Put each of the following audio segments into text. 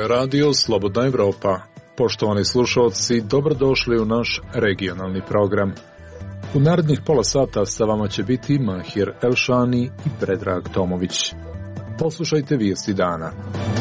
Radio Slobodna Evropa. Poštovani slušalci, dobrodošli u naš regionalni program. U narednih pola sata sa vama će biti Mahir Elšani i Predrag Tomović. Poslušajte vijesti dana.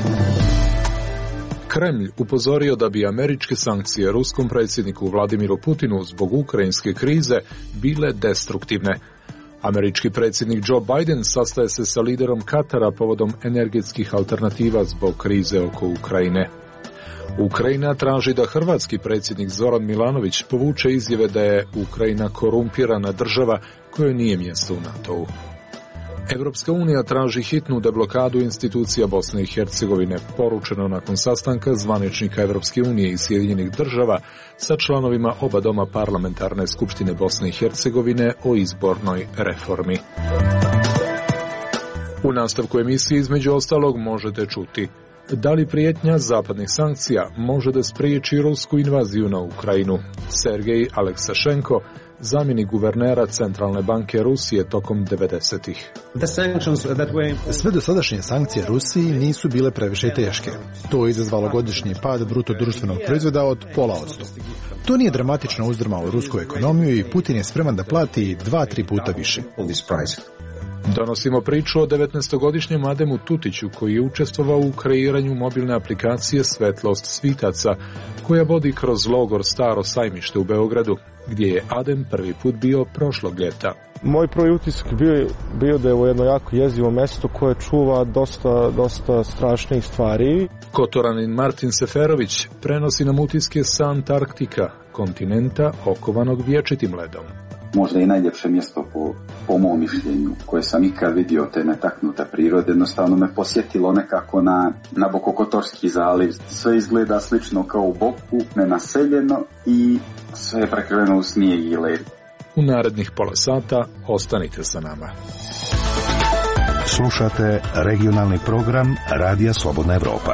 Kremlj upozorio da bi američke sankcije ruskom predsjedniku Vladimiru Putinu zbog ukrajinske krize bile destruktivne. Američki predsjednik Joe Biden sastaje se sa liderom Katara povodom energetskih alternativa zbog krize oko Ukrajine. Ukrajina traži da hrvatski predsjednik Zoran Milanović povuče izjave da je Ukrajina korumpirana država kojoj nije mjesto u NATO-u. Evropska unija traži hitnu deblokadu institucija Bosne i Hercegovine, poručeno nakon sastanka zvaničnika Evropske unije i Sjedinjenih država sa članovima oba doma parlamentarne skupštine Bosne i Hercegovine o izbornoj reformi. U nastavku emisije između ostalog možete čuti: da li prijetnja zapadnih sankcija može da spriječi rusku invaziju na Ukrajinu? Sergej Aleksašenko, zamjenik guvernera Centralne banke Rusije tokom 90-ih. Sve dosadašnje sankcije Rusiji nisu bile previše teške. To je izazvalo godišnji pad bruto društvenog proizvoda od 0,5%. To nije dramatično uzdrmalo rusku ekonomiju i Putin je spreman da plati 2-3 puta više. Donosimo priču o 19-godišnjem Ademu Tutiću koji je učestvovao u kreiranju mobilne aplikacije Svetlost svitaca koja vodi kroz logor Staro sajmište u Beogradu, gdje je Adem prvi put bio prošlog ljeta. Moj prvi utisak bio da je ovo jedno jako jezivo mjesto koje čuva dosta strašnih stvari. Kotoranin Martin Seferović prenosi nam utiske sa Antarktika, kontinenta okovanog vječitim ledom. Možda i najljepše mjesto po mom mišljenju koje sam ikad vidio te netaknute prirode. Jednostavno me posjetilo nekako na Bokokotorski zaliv. Sve izgleda slično kao u Boku, nenaseljeno i sve je prekriveno u snijeg i led. U narednih pola sata ostanite sa nama. Slušate regionalni program Radija Slobodna Evropa.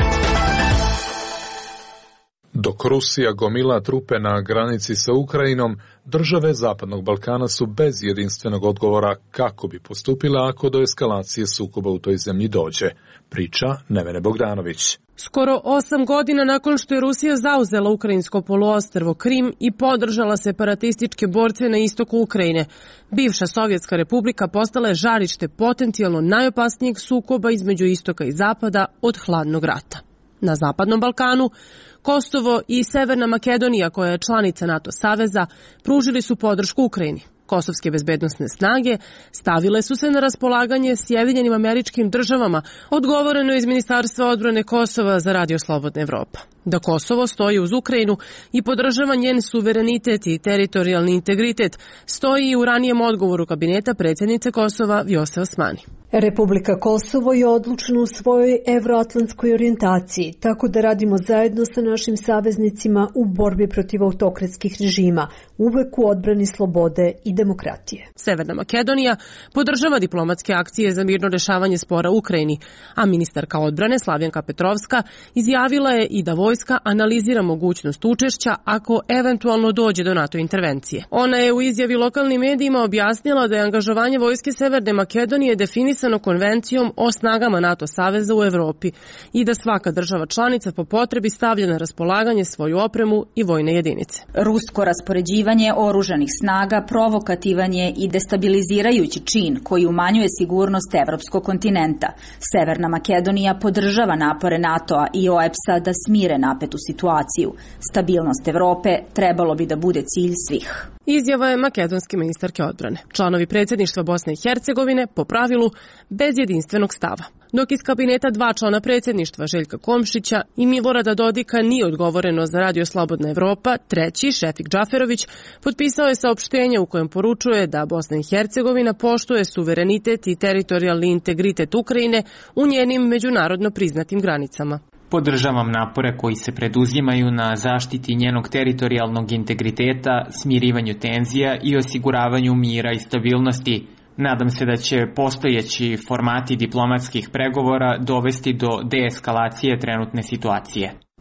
Dok Rusija gomila trupe na granici sa Ukrajinom, države Zapadnog Balkana su bez jedinstvenog odgovora kako bi postupila ako do eskalacije sukoba u toj zemlji dođe. Priča Nevene Bogdanović. Skoro 8 godina nakon što je Rusija zauzela ukrajinsko poluostrvo Krim i podržala separatističke borce na istoku Ukrajine, bivša Sovjetska republika postala je žarište potencijalno najopasnijeg sukoba između istoka i zapada od hladnog rata. Na Zapadnom Balkanu Kosovo i Severna Makedonija, koja je članica NATO saveza, pružili su podršku Ukrajini. Kosovske bezbednosne snage stavile su se na raspolaganje Sjedinjenim Američkim Državama, odgovoreno iz Ministarstva odbrane Kosova za Radio Slobodna Evropa. Da Kosovo stoji uz Ukrajinu i podržava njen suverenitet i teritorijalni integritet, stoji i u ranijem odgovoru kabineta predsjednice Kosova Vjose Osmani. Republika Kosovo je odlučna u svojoj evroatlantskoj orijentaciji, tako da radimo zajedno sa našim saveznicima u borbi protiv autokratskih režima, uvek u odbrani slobode i demokratije. Severna Makedonija podržava diplomatske akcije za mirno rešavanje spora u Ukrajini, a ministarka odbrane Slavljenka Petrovska izjavila je i da vojska analizira mogućnost učešća ako eventualno dođe do NATO intervencije. Ona je u izjavi lokalnim medijima objasnila da je angažovanje vojske Severne Makedonije definisano konvencijom o snagama NATO saveza u Evropi i da svaka država članica po potrebi stavlja na raspolaganje svoju opremu i vojne jedinice. Rusko raspoređivanje oružanih snaga provokativan je i destabilizirajući čin koji umanjuje sigurnost evropskog kontinenta. Severna Makedonija podržava napore NATO-a i OEBS-a da smire napetu situaciju. Stabilnost Evrope trebalo bi da bude cilj svih. Izjava je makedonske ministarke odbrane. Članovi predsjedništva Bosne i Hercegovine, po pravilu, bez jedinstvenog stava. Dok iz kabineta 2 člana predsjedništva, Željka Komšića i Milorada Dodika, nije odgovoreno za Radio Slobodna Evropa, treći, Šefik Džaferović, potpisao je saopštenje u kojem poručuje da Bosna i Hercegovina poštuje suverenitet i teritorijalni integritet Ukrajine u njenim međunarodno priznatim granicama. Podržavam napore koji se preduzimaju na zaštiti njenog teritorijalnog integriteta, smirivanju tenzija i osiguravanju mira i stabilnosti. Nadam se da će postojeći formati diplomatskih pregovora dovesti do deeskalacije trenutne situacije.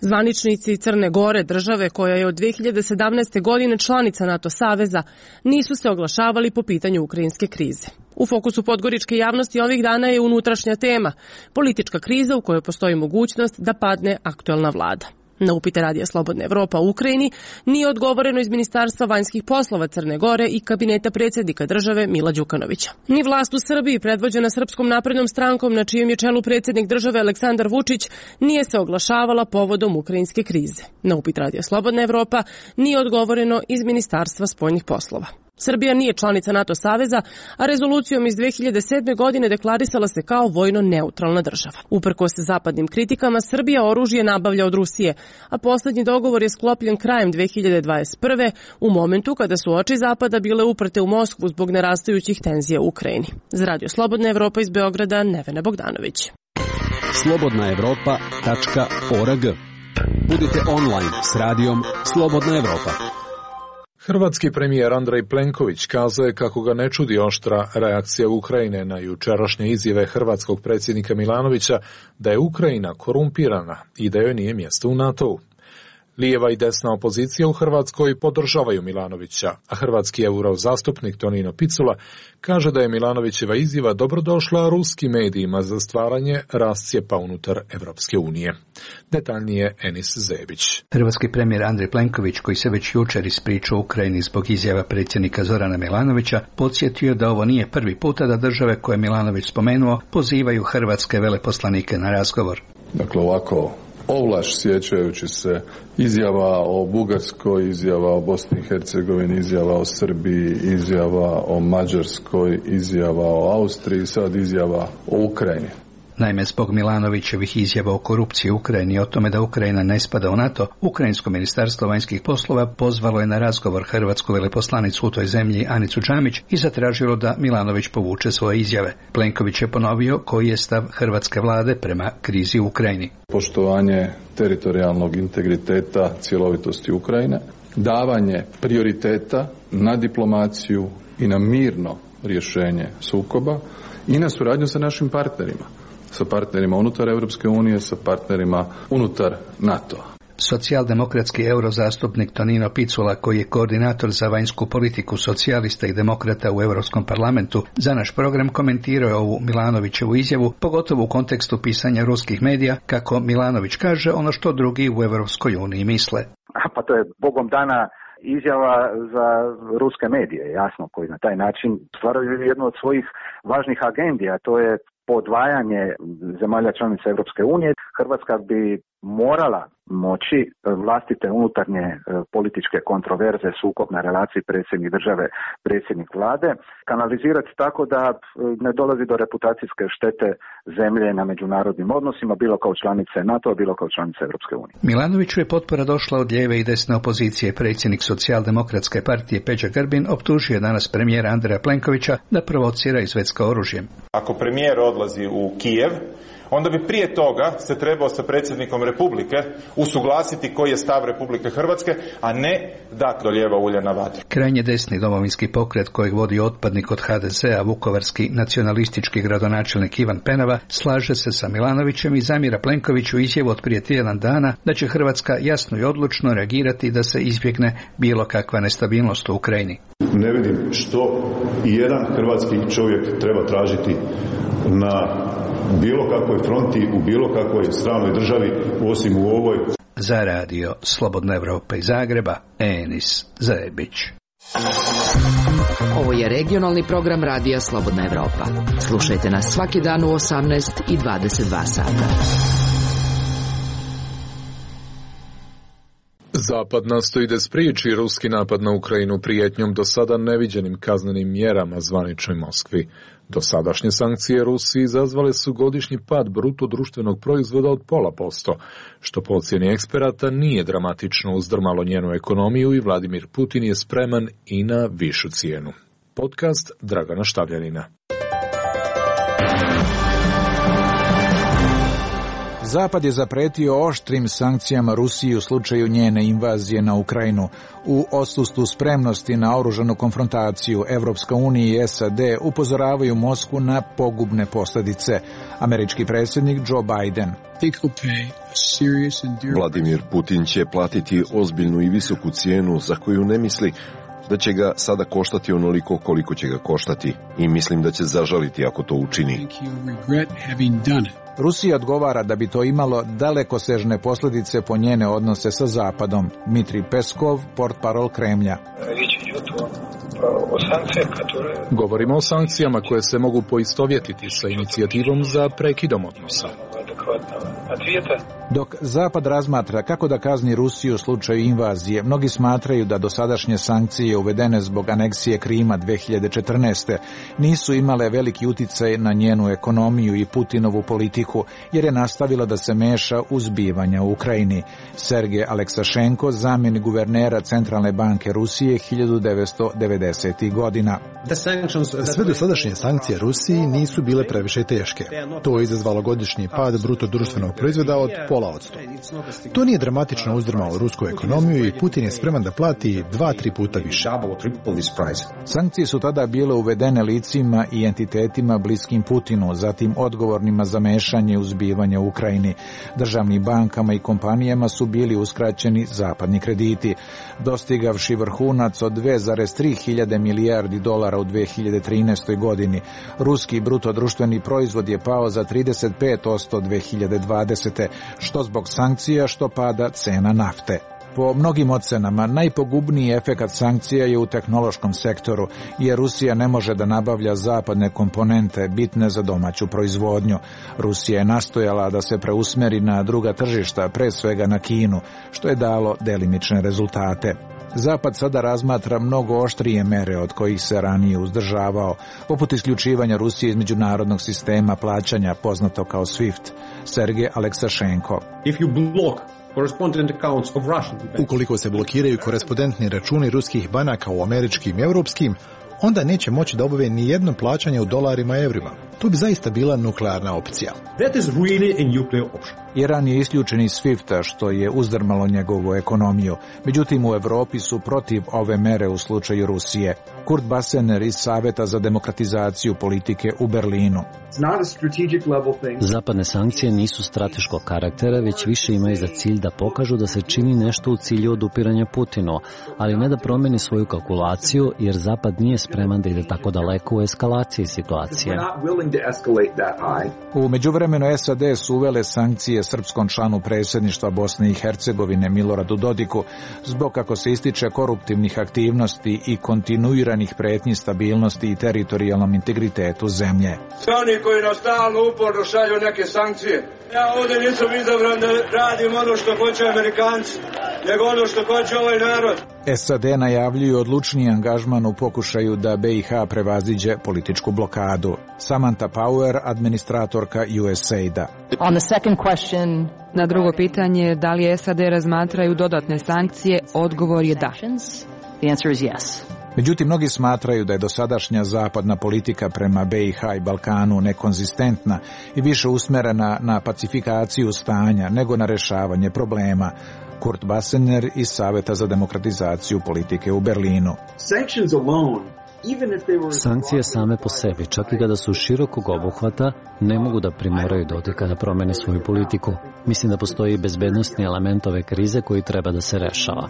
Zvaničnici Crne Gore, države koja je od 2017. godine članica NATO saveza, nisu se oglašavali po pitanju ukrajinske krize. U fokusu podgoričke javnosti ovih dana je unutrašnja tema, politička kriza u kojoj postoji mogućnost da padne aktuelna vlada. Na upite Radija Slobodna Evropa u Ukrajini nije odgovoreno iz Ministarstva vanjskih poslova Crne Gore i kabineta predsjednika države Mila Đukanovića. Ni vlast u Srbiji, predvođena Srpskom naprednom strankom na čijem je čelu predsjednik države Aleksandar Vučić, nije se oglašavala povodom ukrajinske krize. Na upit Radija Slobodna Evropa nije odgovoreno iz Ministarstva spoljnih poslova. Srbija nije članica NATO saveza, a rezolucijom iz 2007. godine deklarisala se kao vojno neutralna država. Uprkos zapadnim kritikama, Srbija oružje nabavlja od Rusije, a posljednji dogovor je sklopljen krajem 2021. u momentu kada su oči Zapada bile uprte u Moskvu zbog narastajućih tenzija u Ukrajini. Za Radio Slobodna Evropa iz Beograda, Nevena Bogdanović. slobodnaevropa.org. Budite online s radijom Slobodna Evropa. Hrvatski premijer Andrej Plenković kazao je kako ga ne čudi oštra reakcija Ukrajine na jučerašnje izjave hrvatskog predsjednika Milanovića da je Ukrajina korumpirana i da joj nije mjesto u NATO-u. Lijeva i desna opozicija u Hrvatskoj podržavaju Milanovića, a hrvatski eurozastupnik Tonino Picula kaže da je Milanovićeva izjava dobrodošla ruskim medijima za stvaranje rascjepa unutar Evropske unije. Detaljnije Enis Zebić. Hrvatski premijer Andrej Plenković, koji se već jučer ispričao u Ukrajini zbog izjava predsjednika Zorana Milanovića, podsjetio da ovo nije prvi puta da države koje Milanović spomenuo pozivaju hrvatske veleposlanike na razgovor. Dakle, ovako ovlaš sjećajući se izjava o Bugarskoj, izjava o Bosni i Hercegovini, izjava o Srbiji, izjava o Mađarskoj, izjava o Austriji, sad izjava o Ukrajini. Naime, zbog Milanovićevih izjava o korupciji u Ukrajini i o tome da Ukrajina ne spada u NATO, Ukrajinsko ministarstvo vanjskih poslova pozvalo je na razgovor hrvatsku veleposlanicu u toj zemlji Anicu Džamić i zatražilo da Milanović povuče svoje izjave. Plenković je ponovio koji je stav hrvatske vlade prema krizi u Ukrajini. Poštovanje teritorijalnog integriteta, cjelovitosti Ukrajine, davanje prioriteta na diplomaciju i na mirno rješenje sukoba i na suradnju sa našim partnerima. Sa partnerima unutar Europske unije, sa partnerima unutar NATO-a. Socijaldemokratski eurozastupnik Tonino Picula, koji je koordinator za vanjsku politiku socijalista i demokrata u Europskom parlamentu, za naš program komentirao je ovu Milanovićevu izjavu, pogotovo u kontekstu pisanja ruskih medija, kako Milanović kaže ono što drugi u Europskoj uniji misle. Pa to je bogom dana izjava za ruske medije, jasno, koji na taj način stvaraju jednu od svojih važnih agendi, a to je podvajanje zemalja članica Europske unije. Hrvatska bi morala moći vlastite unutarnje političke kontroverze, sukob na relaciji predsjednik države, predsjednik vlade, kanalizirati tako da ne dolazi do reputacijske štete zemlje na međunarodnim odnosima, bilo kao članice NATO-a, bilo kao članice Europske unije. Milanoviću je potpora došla od lijeve i desne opozicije. Predsjednik Socijaldemokratske partije Peđa Grbin optužio danas premijera Andreja Plenkovića da provocira i zvecka oružjem. Ako premijer odlazi u Kijev, onda bi prije toga se trebao sa predsjednikom Republike usuglasiti koji je stav Republike Hrvatske, a ne da dolijeva ulje na vatru. Krajnje desni domovinski pokret kojeg vodi otpadnik od HDZ-a, vukovarski nacionalistički gradonačelnik Ivan Penava, slaže se sa Milanovićem i zamjera Plenkoviću izjavu od prije tjedan dana da će Hrvatska jasno i odlučno reagirati da se izbjegne bilo kakva nestabilnost u Ukrajini. Ne vidim što i jedan hrvatski čovjek treba tražiti na bilo kakvoj fronti, u bilo kakvoj stranoj državi, osim u ovoj. Za radio Slobodna Evropa iz Zagreba, Enis Zebić. Ovo je regionalni program Radija Slobodna Evropa. Slušajte nas svaki dan u 18 i 22 sata. Zapad nastoji da spriječi ruski napad na Ukrajinu prijetnjom do sada neviđenim kaznenim mjerama zvaničnoj Moskvi. Dosadašnje sankcije Rusiji izazvale su godišnji pad bruto društvenog proizvoda od 0,5%, što po ocjeni eksperata nije dramatično uzdrmalo njenu ekonomiju i Vladimir Putin je spreman i na višu cijenu. Podcast Dragana Štavljanina. Zapad je zapretio oštrim sankcijama Rusiji u slučaju njene invazije na Ukrajinu. U odsustvu spremnosti na oružanu konfrontaciju, Evropska unija i SAD upozoravaju Moskvu na pogubne posljedice. Američki predsjednik Joe Biden. Vladimir Putin će platiti ozbiljnu i visoku cijenu za koju ne misli da će ga sada koštati onoliko koliko će ga koštati i mislim da će zažaliti ako to učini. Rusija odgovara da bi to imalo dalekosežne posljedice po njene odnose sa Zapadom. Dmitrij Peskov, portparol Kremlja. Govorimo o sankcijama koje se mogu poistovjetiti sa inicijativom za prekidom odnosa. Dok Zapad razmatra kako da kazni Rusiju u slučaju invazije, mnogi smatraju da dosadašnje sankcije uvedene zbog aneksije Krima 2014. nisu imale veliki uticaj na njenu ekonomiju i Putinovu politiku, jer je nastavila da se meša u zbivanja u Ukrajini. Sergej Aleksašenko, zamjenik guvernera Centralne banke Rusije 1990. godina. Sve dosadašnje sankcije Rusiji nisu bile previše teške. To je izazvalo godišnji pad bruto društvenog proizvoda od 0,5%. To nije dramatično uzdrmalo rusku ekonomiju i Putin je spreman da plati 2-3 puta više. Sankcije su tada bile uvedene licima i entitetima bliskim Putinu, zatim odgovornima za mešanje u zbivanje u Ukrajini. Državnim bankama i kompanijama su bili uskraćeni zapadni krediti, dostigavši vrhunac od 2,3 hiljade milijardi dolara u 2013. godini. Ruski bruto društveni proizvod je pao za 35% 2020. što zbog sankcija, što pada cena nafte. Po mnogim ocenama, najpogubniji efekat sankcija je u tehnološkom sektoru, jer Rusija ne može da nabavlja zapadne komponente bitne za domaću proizvodnju. Rusija je nastojala da se preusmeri na druga tržišta, pre svega na Kinu, što je dalo delimične rezultate. Zapad sada razmatra mnogo oštrije mere od kojih se ranije uzdržavao, poput isključivanja Rusije iz međunarodnog sistema plaćanja poznato kao SWIFT. Sergej Aleksašenko. Ukoliko se blokiraju korespondentni računi ruskih banaka u američkim i europskim, onda neće moći da obave ni jedno plaćanje u dolarima i evrima. To bi zaista bila nuklearna opcija. Iran je isključen iz SWIFT-a, što je uzdrmalo njegovu ekonomiju. Međutim, u Evropi su protiv ove mere u slučaju Rusije. Kurt Bassener iz Saveta za demokratizaciju politike u Berlinu. Zapadne sankcije nisu strateškog karaktera, već više imaju za cilj da pokažu da se čini nešto u cilju odupiranja Putinu, ali ne da promeni svoju kalkulaciju, jer Zapad nije spreman da ide tako daleko u eskalaciji situacije. U međuvremenu SAD su uvele sankcije srpskom članu predsjedništva Bosne i Hercegovine Miloradu Dodiku zbog, kako se ističe, koruptivnih aktivnosti i kontinuiranih pretnji stabilnosti i teritorijalnom integritetu zemlje. Oni koji nas stalno uporno šalju neke sankcije. Ja ovdje nisam izabran da radim ono što hoće Amerikanci, nego ono što hoće ovaj narod. SAD najavljuju odlučniji angažman u pokušaju da BiH prevaziđe političku blokadu. Samantha Power, administratorka USAID-a. Na drugo pitanje, da li SAD razmatraju dodatne sankcije, odgovor je da. Međutim, mnogi smatraju da je dosadašnja zapadna politika prema BiH i Balkanu nekonzistentna i više usmerena na pacifikaciju stanja nego na rešavanje problema. Kurt Bassener iz Saveta za demokratizaciju politike u Berlinu. Sankcije same po sebi, čak i kada su širokog obuhvata, ne mogu da primoraju Dodika da promene svoju politiku. Mislim da postoji bezbednosni element ove krize koji treba da se rešava.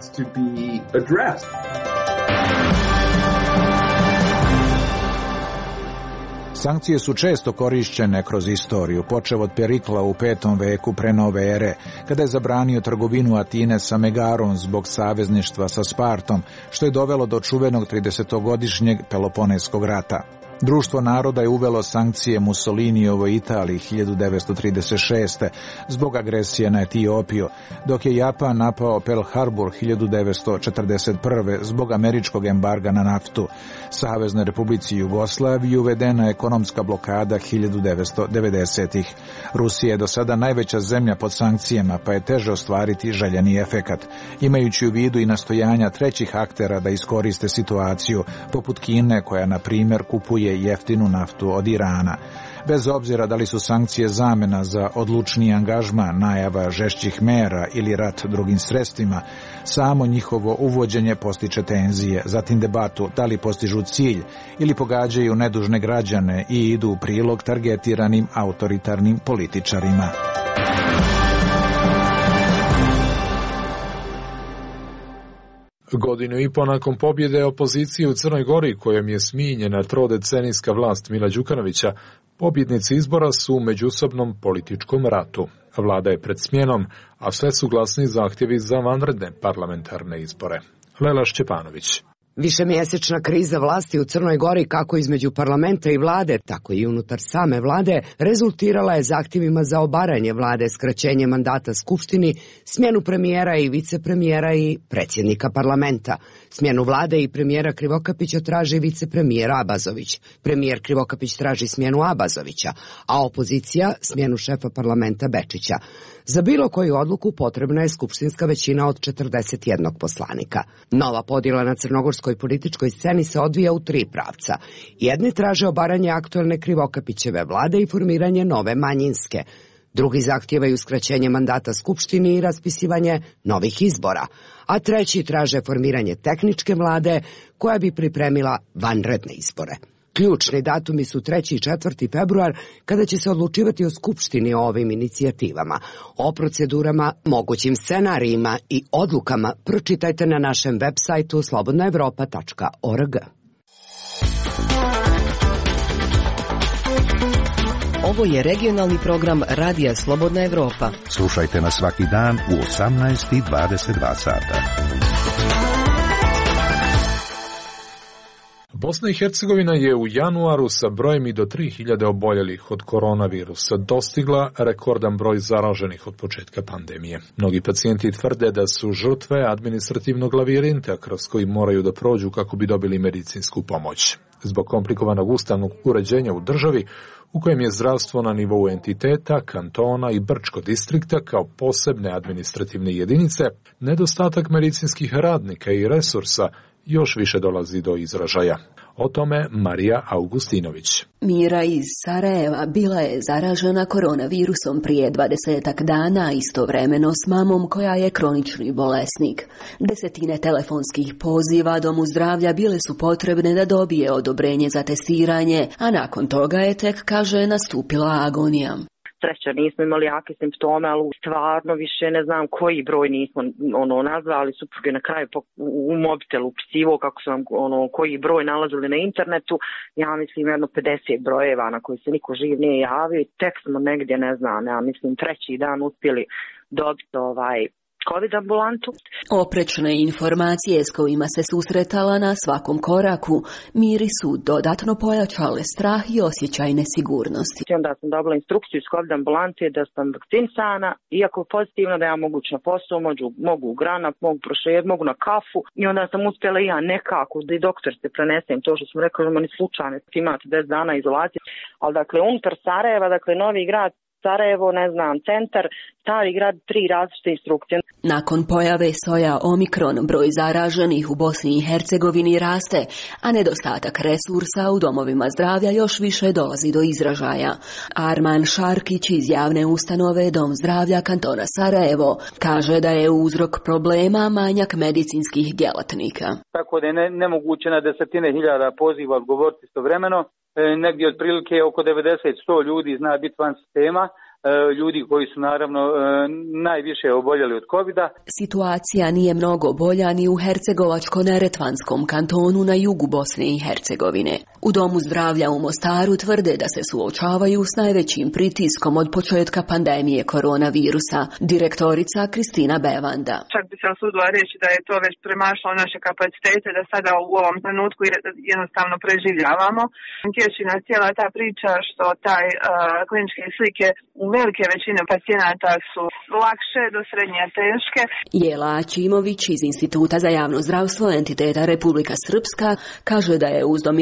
Sankcije su često korišćene kroz istoriju, počev od Perikla u 5. veku pre nove ere, kada je zabranio trgovinu Atine sa Megarom zbog savezništva sa Spartom, što je dovelo do čuvenog 30-godišnjeg Peloponeskog rata. Društvo naroda je uvelo sankcije Mussolinijovoj Italiji 1936. zbog agresije na Etiopiju, dok je Japan napao Pearl Harbor 1941. zbog američkog embarga na naftu. Saveznoj Republici Jugoslaviji uvedena ekonomska blokada 1990-ih. Rusija je do sada najveća zemlja pod sankcijama, pa je teže ostvariti željeni efekat, imajući u vidu i nastojanja trećih aktera da iskoriste situaciju, poput Kine koja, na primjer, kupuje dobije jeftinu naftu od Irana. Bez obzira da li su sankcije zamena za odlučniji angažman, najava žešćih mera ili rat drugim sredstvima, samo njihovo uvođenje postiče tenzije, zatim debatu da li postižu cilj ili pogađaju nedužne građane i idu u prilog targetiranim autoritarnim političarima. Godinu i po nakon pobjede opozicije u Crnoj Gori, kojom je smijenjena trodecenijska vlast Mila Đukanovića, pobjednici izbora su u međusobnom političkom ratu. Vlada je pred smjenom, a sve su glasni zahtjevi za vanredne parlamentarne izbore. Lela Šćepanović. Višemjesečna kriza vlasti u Crnoj Gori, kako između parlamenta i vlade, tako i unutar same vlade, rezultirala je zahtjevima za obaranje vlade, skraćenje mandata Skupštini, smjenu premijera i vicepremijera i predsjednika parlamenta. Smjenu vlade i premijera Krivokapića traži vicepremijer Abazović. Premijer Krivokapić traži smjenu Abazovića, a opozicija smjenu šefa parlamenta Bečića. Za bilo koju odluku potrebna je skupštinska većina od 41 poslanika. Nova podjela na crnogorskoj političkoj sceni se odvija u 3 pravca. Jedni traže obaranje aktualne Krivokapićeve vlade i formiranje nove manjinske. Drugi zahtijevaju skraćenje mandata Skupštini i raspisivanje novih izbora. A treći traže formiranje tehničke vlade koja bi pripremila vanredne izbore. Ključni datumi su 3. i 4. februar, kada će se odlučivati o Skupštini o ovim inicijativama. O procedurama, mogućim scenarijima i odlukama pročitajte na našem web sajtu slobodnaevropa.org. Ovo je regionalni program Radija Slobodna Evropa. Slušajte nas svaki dan u 18:22 sata. Bosna i Hercegovina je u januaru sa brojem i do 3000 oboljelih od koronavirusa dostigla rekordan broj zaraženih od početka pandemije. Mnogi pacijenti tvrde da su žrtve administrativnog lavirinta kroz koji moraju da prođu kako bi dobili medicinsku pomoć. Zbog komplikovanog ustavnog uređenja u državi, u kojem je zdravstvo na nivou entiteta, kantona i Brčko distrikta kao posebne administrativne jedinice, nedostatak medicinskih radnika i resursa još više dolazi do izražaja. O tome Marija Augustinović. Mira iz Sarajeva bila je zaražena koronavirusom prije 20 dana, istovremeno s mamom koja je kronični bolesnik. Desetine telefonskih poziva domu zdravlja bile su potrebne da dobije odobrenje za testiranje, a nakon toga je tek, kaže, nastupila agonija. Sreća, nismo imali jake simptome, ali stvarno više ne znam koji broj nismo nazvali. Suprug je na kraju u mobitelu upisivo kako su nam koji broj nalazili na internetu. Ja mislim jedno 50 brojeva na koji se niko živ nije javio. Tek smo negdje, ne znam, ja mislim 3. dan uspjeli dobiti COVID ambulantu. Oprečne informacije s kojima se susretala na svakom koraku Miri su dodatno pojačale strah i osjećaj nesigurnosti. Onda sam dobila instrukciju iz COVID ambulante da sam vakcinisana, iako pozitivno da ja mogu na posao, mogu u granat, mogu prošet, mogu na kafu i onda sam uspjela i ja nekako da i doktor se prenesem to što sam rekla da meni slučajno imate 10 dana izolacije. Ali dakle unutar Sarajeva, dakle Novi Grad, Sarajevo, ne znam, centar, Stari grad, 3 različite instrukcije. Nakon pojave soja Omikron, broj zaraženih u Bosni i Hercegovini raste, a nedostatak resursa u domovima zdravlja još više dolazi do izražaja. Arman Šarkić iz javne ustanove Dom zdravlja kantona Sarajevo kaže da je uzrok problema manjak medicinskih djelatnika. Tako da je nemoguće na desetine hiljada poziva odgovoriti istovremeno. Negdje otprilike oko 90-100 ljudi zna biti van sistema, ljudi koji su naravno najviše oboljeli od covida. Situacija nije mnogo bolja ni u Hercegovačko-neretvanskom kantonu na jugu Bosne i Hercegovine. U Domu zdravlja u Mostaru tvrde da se suočavaju s najvećim pritiskom od početka pandemije koronavirusa. Direktorica Kristina Bevanda. Čak bi se osudila reći da je to već premašlo naše kapacitete, da sada u ovom trenutku jednostavno preživljavamo. Tješi nas cijela ta priča što taj kliničke slike u velike većine pacijenata su lakše do srednje teške. Jela Ačimović iz Instituta za javno zdravstvo entiteta Republika Srpska kaže da je uz dominantnu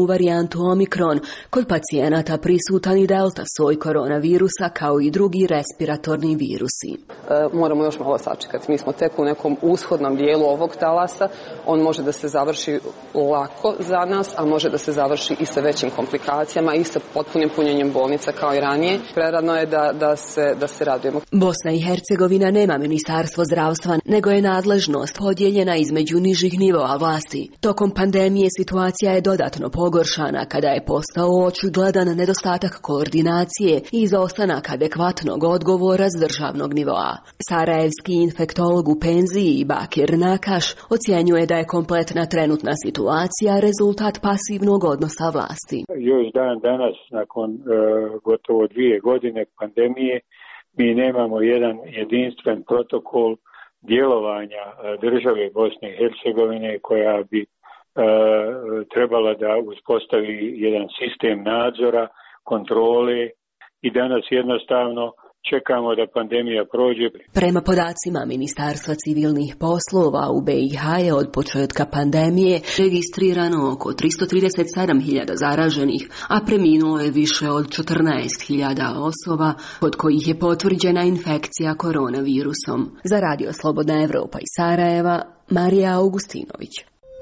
novu varijantu Omikron, kod pacijenata prisutan i delta soj koronavirusa kao i drugi respiratorni virusi. Moramo još malo sačekati. Mi smo tek u nekom ushodnom dijelu ovog talasa. On može da se završi lako za nas, a može da se završi i sa većim komplikacijama i sa potpunim punjenjem bolnica kao i ranije. Prerano je da se radujemo. Bosna i Hercegovina nema ministarstvo zdravstva, nego je nadležnost podijeljena između nižih nivoa vlasti. Tokom pandemije situacija je dodatno pogoršana kada je postao očigledan nedostatak koordinacije i izostanak adekvatnog odgovora s državnog nivoa. Sarajevski infektolog u penziji Bakir Nakaš ocjenjuje da je kompletna trenutna situacija rezultat pasivnog odnosa vlasti. Još dan danas, nakon gotovo 2 godine pandemije, mi nemamo jedan jedinstven protokol djelovanja države Bosne i Hercegovine koja bi trebala da uspostavi jedan sistem nadzora, kontrole i danas jednostavno čekamo da pandemija prođe. Prema podacima Ministarstva civilnih poslova u BiH je od početka pandemije registrirano oko 337.000 zaraženih, a preminulo je više od 14.000 osoba kod kojih je potvrđena infekcija koronavirusom. Za Radio Slobodna Evropa iz Sarajeva, Marija Augustinović.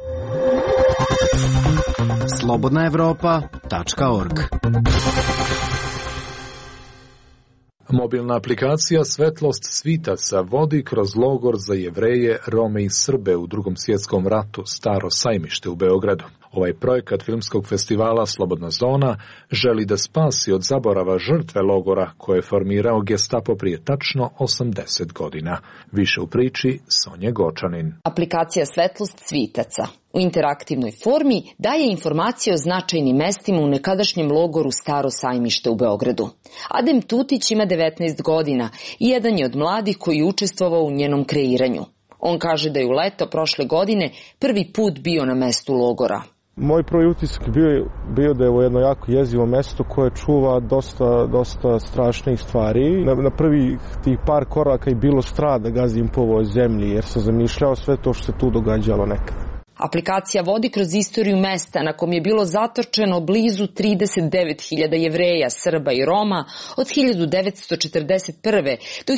slobodnaevropa.org. Mobilna aplikacija Svetlost svitaca vodi kroz logor za Jevreje, Rome i Srbe u Drugom svjetskom ratu Staro sajmište u Beogradu. Ovaj projekat filmskog festivala Slobodna zona želi da spasi od zaborava žrtve logora koje je formirao Gestapo prije tačno 80 godina. Više u priči Sonja Gočanin. Aplikacija Svetlost svitaca u interaktivnoj formi daje informacije o značajnim mestima u nekadašnjem logoru Staro sajmište u Beogradu. Adem Tutić ima 19 godina i jedan je od mladih koji je učestvovao u njenom kreiranju. On kaže da je u leto prošle godine prvi put bio na mestu logora. Moj prvi utisak bio da je ovo jedno jako jezivo mesto koje čuva dosta strašnih stvari. Na prvi tih par koraka je bilo strah da gazim po ovoj zemlji jer sam zamišljao sve to što se tu događalo nekad. Aplikacija vodi kroz istoriju mesta na kom je bilo zatočeno blizu 39.000 Jevreja, Srba i Roma od 1941. do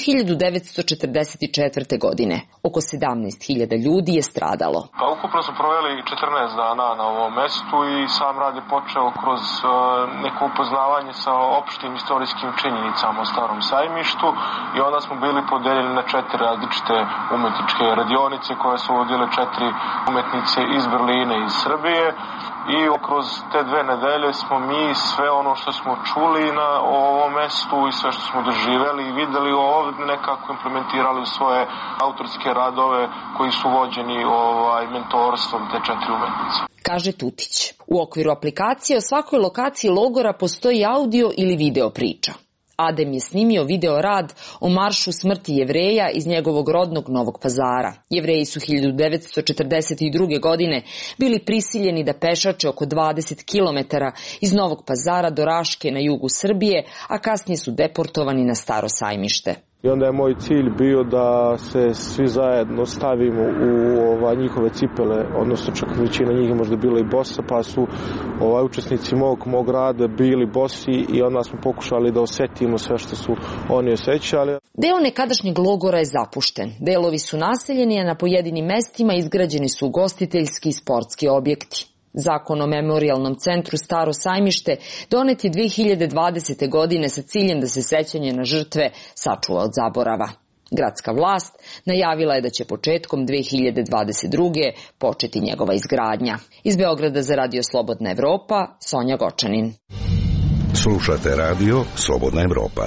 1944. godine. Oko 17.000 ljudi je stradalo. Pa ukupno smo proveli 14 dana na ovom mestu i sam rad je počeo kroz neko upoznavanje sa opštim istorijskim činjenicama o Starom sajmištu i onda smo bili podeljeni na 4 različite umetničke radionice koje su vodile 4 umetnice iz Berlina i iz Srbije i kroz te 2 nedelje smo mi sve ono što smo čuli na ovom mestu i sve što smo doživjeli i vidjeli ovdje nekako implementirali u svoje autorske radove koji su vođeni mentorstvom te 4 umetnice. Kaže Tutić. U okviru aplikacije o svakoj lokaciji logora postoji audio ili video priča. Adem je snimio video rad o maršu smrti Jevreja iz njegovog rodnog Novog Pazara. Jevreji su 1942. godine bili prisiljeni da pešače oko 20 kilometara iz Novog Pazara do Raške na jugu Srbije, a kasnije su deportovani na Staro sajmište. I onda je moj cilj bio da se svi zajedno stavimo u njihove cipele, odnosno čak većina njih je možda bila i bosa, pa su učesnici mog rada bili bosi i onda smo pokušali da osjetimo sve što su oni osjećali. Deo nekadašnjeg logora je zapušten. Delovi su naseljeni, a na pojedinim mestima izgrađeni su ugostiteljski i sportski objekti. Zakon o memorijalnom centru Staro sajmište donet je 2020. godine sa ciljem da se sećanje na žrtve sačuva od zaborava. Gradska vlast najavila je da će početkom 2022. početi njegova izgradnja. Iz Beograda za Radio Slobodna Evropa, Sonja Gočanin. Slušate Radio Slobodna Evropa.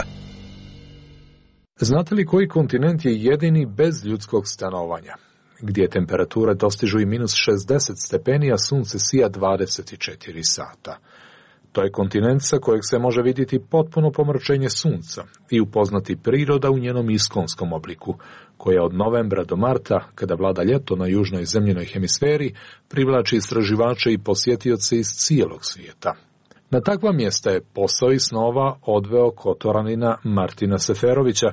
Znate li koji kontinent je jedini bez ljudskog stanovanja? Gdje temperature dostižu i minus 60 stepeni, a sunce sija 24 sata. To je kontinent sa kojeg se može vidjeti potpuno pomračenje sunca i upoznati priroda u njenom iskonskom obliku, koja od novembra do marta, kada vlada ljeto na južnoj zemljinoj hemisferi, privlači istraživače i posjetioce iz cijelog svijeta. Na takva mjesta je posao i snova odveo Kotoranina Martina Seferovića,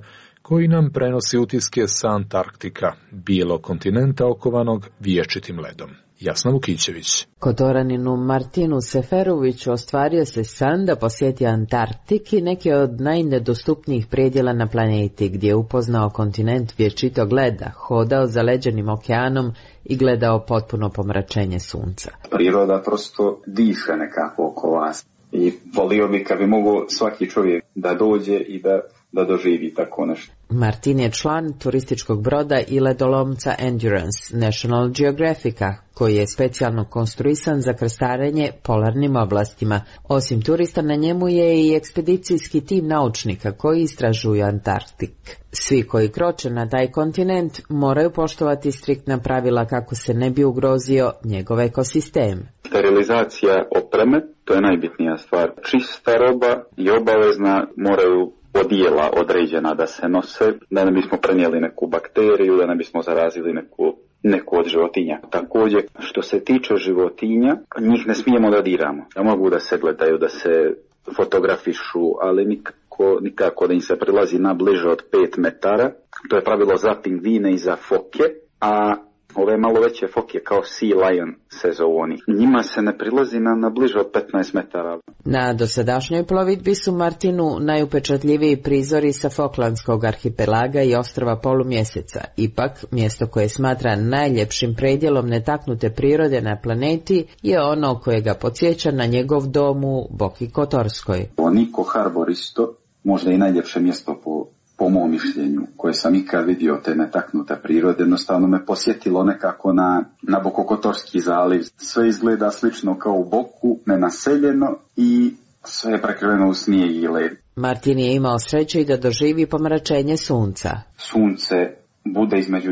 koji nam prenosi utiske sa Antarktika, bijelog kontinenta okovanog vječitim ledom. Jasna Vukićević. Kotoraninu Martinu Seferoviću ostvario se san da posjeti Antarktik i neke od najnedostupnijih predjela na planeti, gdje je upoznao kontinent vječitog leda, hodao zaleđenim okeanom i gledao potpuno pomračenje sunca. Priroda prosto diše nekako oko vas i volio bi kad bi mogao svaki čovjek da dođe i da doživi tako nešto. Martin je član turističkog broda i ledolomca Endurance National Geographica, koji je specijalno konstruisan za krstarenje polarnim oblastima. Osim turista, na njemu je i ekspedicijski tim naučnika koji istražuju Antarktik. Svi koji kroče na taj kontinent moraju poštovati striktna pravila kako se ne bi ugrozio njegov ekosistem. Sterilizacija opreme, to je najbitnija stvar. Čista roba i obavezna, moraju odijela određena da se nose, da ne bismo prenijeli neku bakteriju, da ne bismo zarazili neku od životinja. Također, što se tiče životinja, njih ne smijemo da diramo. Da mogu da se gledaju, da se fotografišu, ali nikako da im se prilazi na bliže od 5 metara. To je pravilo za pingvine i za foke, a ove malo veće foke kao Sea Lion se zovu oni. Njima se ne prilazi na bliže od 15 metara. Na dosadašnjoj plovidbi su Martinu najupečatljiviji prizori sa Falklandskog arhipelaga i ostrva polumjeseca. Ipak, mjesto koje smatra najljepšim predjelom netaknute prirode na planeti je ono koje ga podsjeća na njegov dom u Boki Kotorskoj. Niko Harbor isto, možda i najljepše mjesto po mom mišljenju, koje sam ikad vidio te netaknute prirode, jednostavno me posjetilo nekako na Bokokotorski zaliv. Sve izgleda slično kao u Boku, nenaseljeno i sve je prekriveno u snijeg i led. Martin je imao sreće i da doživi pomračenje sunca. Sunce bude između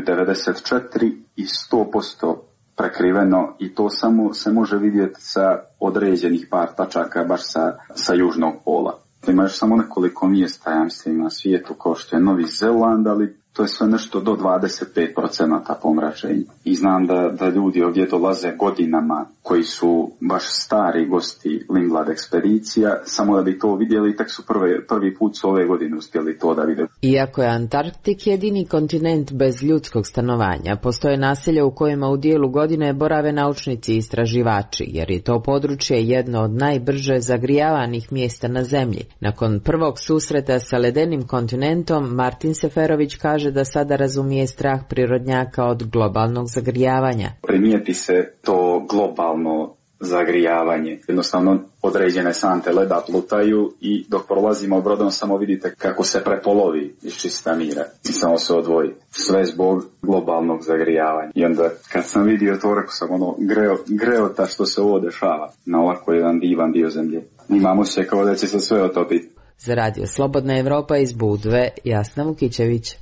94 i 100% prekriveno i to samo se može vidjeti sa određenih par tačaka, baš sa južnog pola. Imaš samo nekoliko mjesta, ja mislim, na svijetu kao što je Novi Zeland, ali to je sve nešto do 25% pomračenja. I znam da ljudi ovdje dolaze godinama koji su baš stari gosti Lindblad ekspedicija, samo da bi to vidjeli, tek su prvi put su ove godine uspjeli to da vide. Iako je Antarktik jedini kontinent bez ljudskog stanovanja, postoje naselja u kojima u dijelu godine borave naučnici i istraživači, jer je to područje jedno od najbrže zagrijavanih mjesta na zemlji. Nakon prvog susreta sa ledenim kontinentom, Martin Seferović kaže da sada razumije strah prirodnjaka od globalnog zagrijavanja. Primijeti se to globalno zagrijavanje. Jednostavno određene sante leda plutaju i dok prolazimo brodom samo vidite kako se prepolovi iz čista mira i samo se odvoji. Sve zbog globalnog zagrijavanja. I onda kad sam vidio to, rekao sam greota što se ovo dešava na ovako jedan divan dio zemlje. Imamo se kao da će se sve otopiti. Za Radio Slobodna Evropa iz Budve, Jasna Vukićević.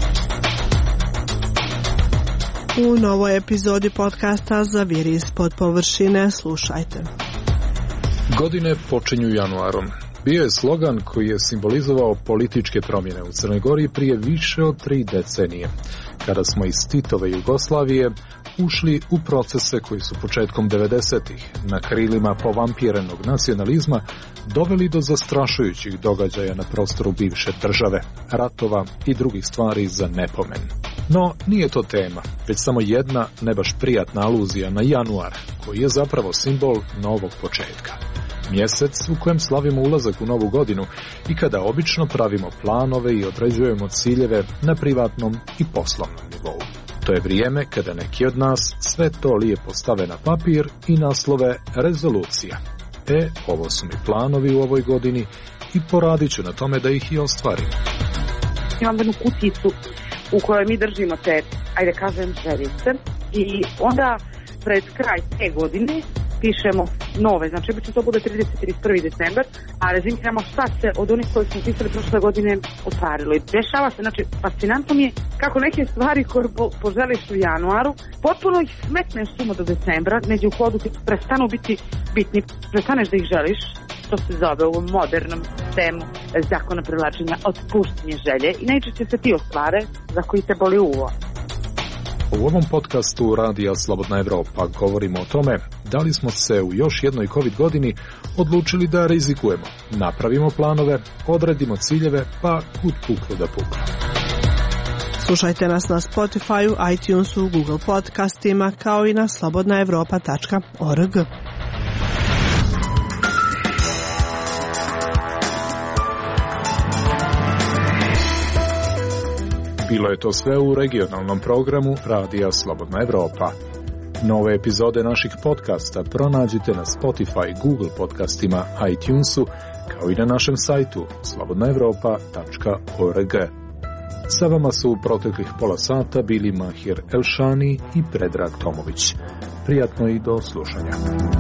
U novoj epizodi podcasta Zaviri ispod površine slušajte. Godine počinju januarom. Bio je slogan koji je simbolizovao političke promjene u Crnoj Gori prije više od 3 decenije, kada smo iz Titove Jugoslavije ušli u procese koji su početkom 90-ih na krilima povampirenog nacionalizma doveli do zastrašujućih događaja na prostoru bivše države, ratova i drugih stvari za nepomen. No, nije to tema, već samo jedna ne baš prijatna aluzija na januar, koji je zapravo simbol novog početka. Mjesec u kojem slavimo ulazak u novu godinu i kada obično pravimo planove i određujemo ciljeve na privatnom i poslovnom nivou. To je vrijeme kada neki od nas sve to lijepo stave na papir i naslove rezolucija. Ovo su mi planovi u ovoj godini i poradit ću na tome da ih i ostvarim. Imam jednu kuticu u kojoj mi držimo te, ajde kažem, željice i onda pred kraj te godine pišemo nove, znači obično to bude 31. decembar, a rezimiramo šta se od onih koje smo pisali prošle godine ostvarilo. I dešava se, znači fascinantno mi je kako neke stvari koje poželiš u januaru, potpuno ih smetneš sumo do decembra, neđe u hodu ti prestanu biti bitni, prestaneš da ih želiš, to se zove u modernom sistemu zakona privlačenja otpuštanje želje i najčešće se ti ostvare za koji te boli uvo. U ovom podcastu Radija Slobodna Evropa govorimo o tome da li smo se u još jednoj COVID godini odlučili da rizikujemo, napravimo planove, odredimo ciljeve, pa kud puklo da puklo. Slušajte nas na Spotify, iTunesu, Google podcastima kao i na slobodnaevropa.org. Bilo je to sve u regionalnom programu Radija Slobodna Evropa. Nove epizode naših podcasta pronađite na Spotify, Google podcastima, iTunesu, kao i na našem sajtu slobodnaevropa.org. Sa vama su u proteklih pola sata bili Mahir Elšani i Predrag Tomović. Prijatno i do slušanja.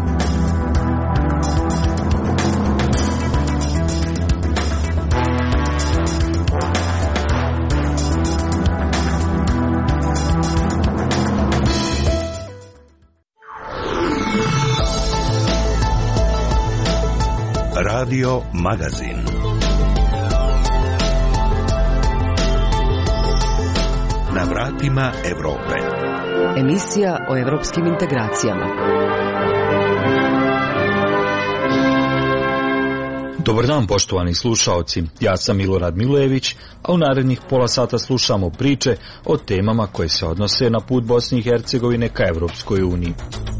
Radio Magazin. Na vratima Evrope. Emisija o evropskim integracijama. Dobar dan, poštovani slušaoci. Ja sam Milorad Milojević, a u narednih pola sata slušamo priče o temama koje se odnose na put Bosne i Hercegovine ka Evropskoj uniji.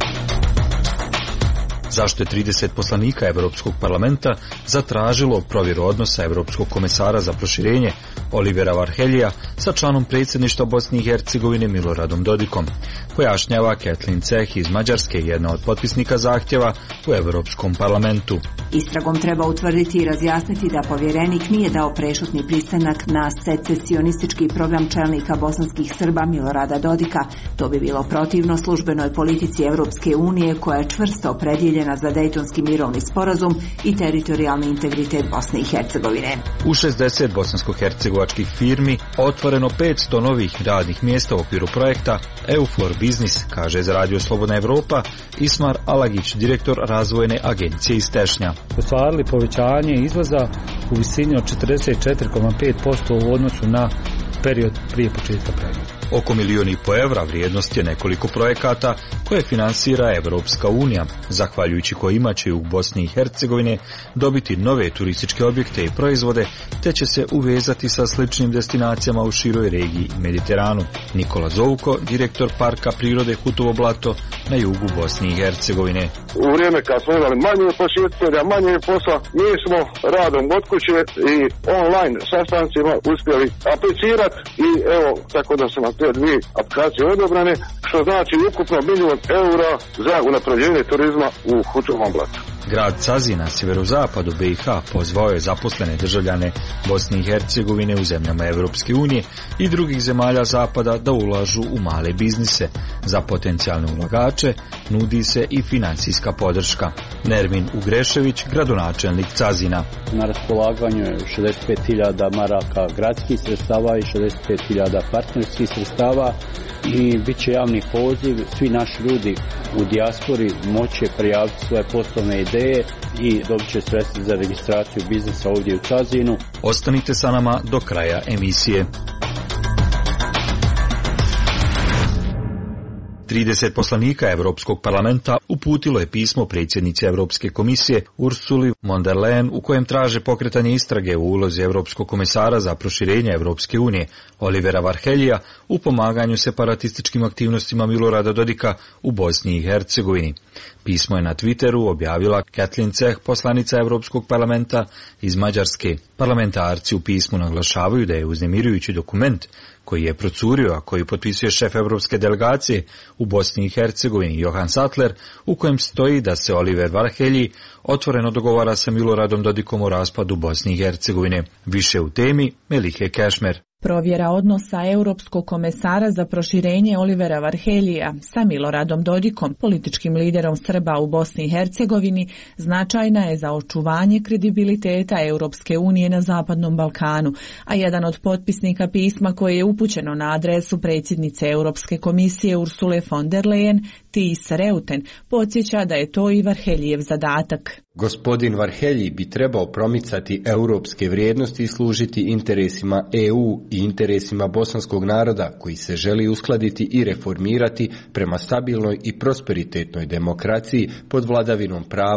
Zašto je 30 poslanika Evropskog parlamenta zatražilo provjeru odnosa Evropskog komesara za proširenje Olivera Varheljija sa članom predsjedništva Bosne i Hercegovine Miloradom Dodikom, pojašnjava Kathleen Cech iz Mađarske, jedna od potpisnika zahtjeva u Evropskom parlamentu. Istragom treba utvrditi i razjasniti da povjerenik nije dao prešutni pristanak na secesionistički program čelnika bosanskih Srba Milorada Dodika. To bi bilo protivno službenoj politici Evropske unije koja je čvrsto opredjeljena za Dejtonski mirovni sporazum i teritorijalni integritet Bosne i Hercegovine. U 60 bosansko-hercegovačkih firmi otvoreno 500 novih radnih mjesta u okviru projekta EU for Business, kaže za Radio Slobodna Evropa Ismar Alagić, direktor razvojne agencije iz Tešnja. Ostvarili povećanje izvoza u visini od 44,5% u odnosu na period prije početka pregovora. Oko 1,5 milijuna evra vrijednost je nekoliko projekata koje finansira Evropska unija, zahvaljujući kojima će u Bosni i Hercegovine dobiti nove turističke objekte i proizvode, te će se uvezati sa sličnim destinacijama u široj regiji i Mediteranu. Nikola Zovko, direktor Parka prirode Hutovo blato na jugu Bosne i Hercegovine. U vrijeme kad smo imali manje posjetitelja, manje posla, mi smo radom od kuće i online sastancima uspjeli aplicirati i evo, tako da sam te 2 aplikacije odobrane, što znači ukupno 1 milijun eura za unapređenje turizma u Hutovom blatu. Grad Cazin na sjeverozapadu BiH pozvao je zaposlene državljane Bosne i Hercegovine u zemljama Evropske unije i drugih zemalja zapada da ulažu u male biznise. Za potencijalne ulagače nudi se i financijska podrška. Nermin Ugrešević, gradonačelnik Cazina. Na raspolaganju je 65.000 maraka gradskih sredstava i 65.000 partnerskih sredstava i bit će javni poziv. Svi naši ljudi u dijaspori moće prijaviti svoje poslovne ideje i dobit će sredstva za registraciju biznisa ovdje u Cazinu. Ostanite sa nama do kraja emisije. 30 poslanika Evropskog parlamenta uputilo je pismo predsjednici Evropske komisije Ursuli von der Leyen u kojem traže pokretanje istrage u ulozi Evropskog komesara za proširenje Evropske unije Olivera Varheljija u pomaganju separatističkim aktivnostima Milorada Dodika u Bosni i Hercegovini. Pismo je na Twitteru objavila Kathleen Cech, poslanica Evropskog parlamenta iz Mađarske. Parlamentarci u pismu naglašavaju da je uznemirujući dokument koji je procurio, a koji potpisuje šef Evropske delegacije u Bosni i Hercegovini Johan Sattler, u kojem stoji da se Oliver Varhelji otvoreno dogovara sa Miloradom Dodikom o raspadu Bosne i Hercegovine. Više u temi Melike Kešmer. Provjera odnosa Europskog komesara za proširenje Olivera Varheljija sa Miloradom Dodikom, političkim liderom Srba u Bosni i Hercegovini, značajna je za očuvanje kredibiliteta Europske unije na Zapadnom Balkanu, a jedan od potpisnika pisma koje je upućeno na adresu predsjednice Europske komisije Ursule von der Leyen, Thijs Reuten, podsjeća da je to i Varheljijev zadatak. Gospodin Varhelji bi trebao promicati europske vrijednosti i služiti interesima EU i interesima bosanskog naroda koji se želi uskladiti i reformirati prema stabilnoj i prosperitetnoj demokraciji pod vladavinom prava,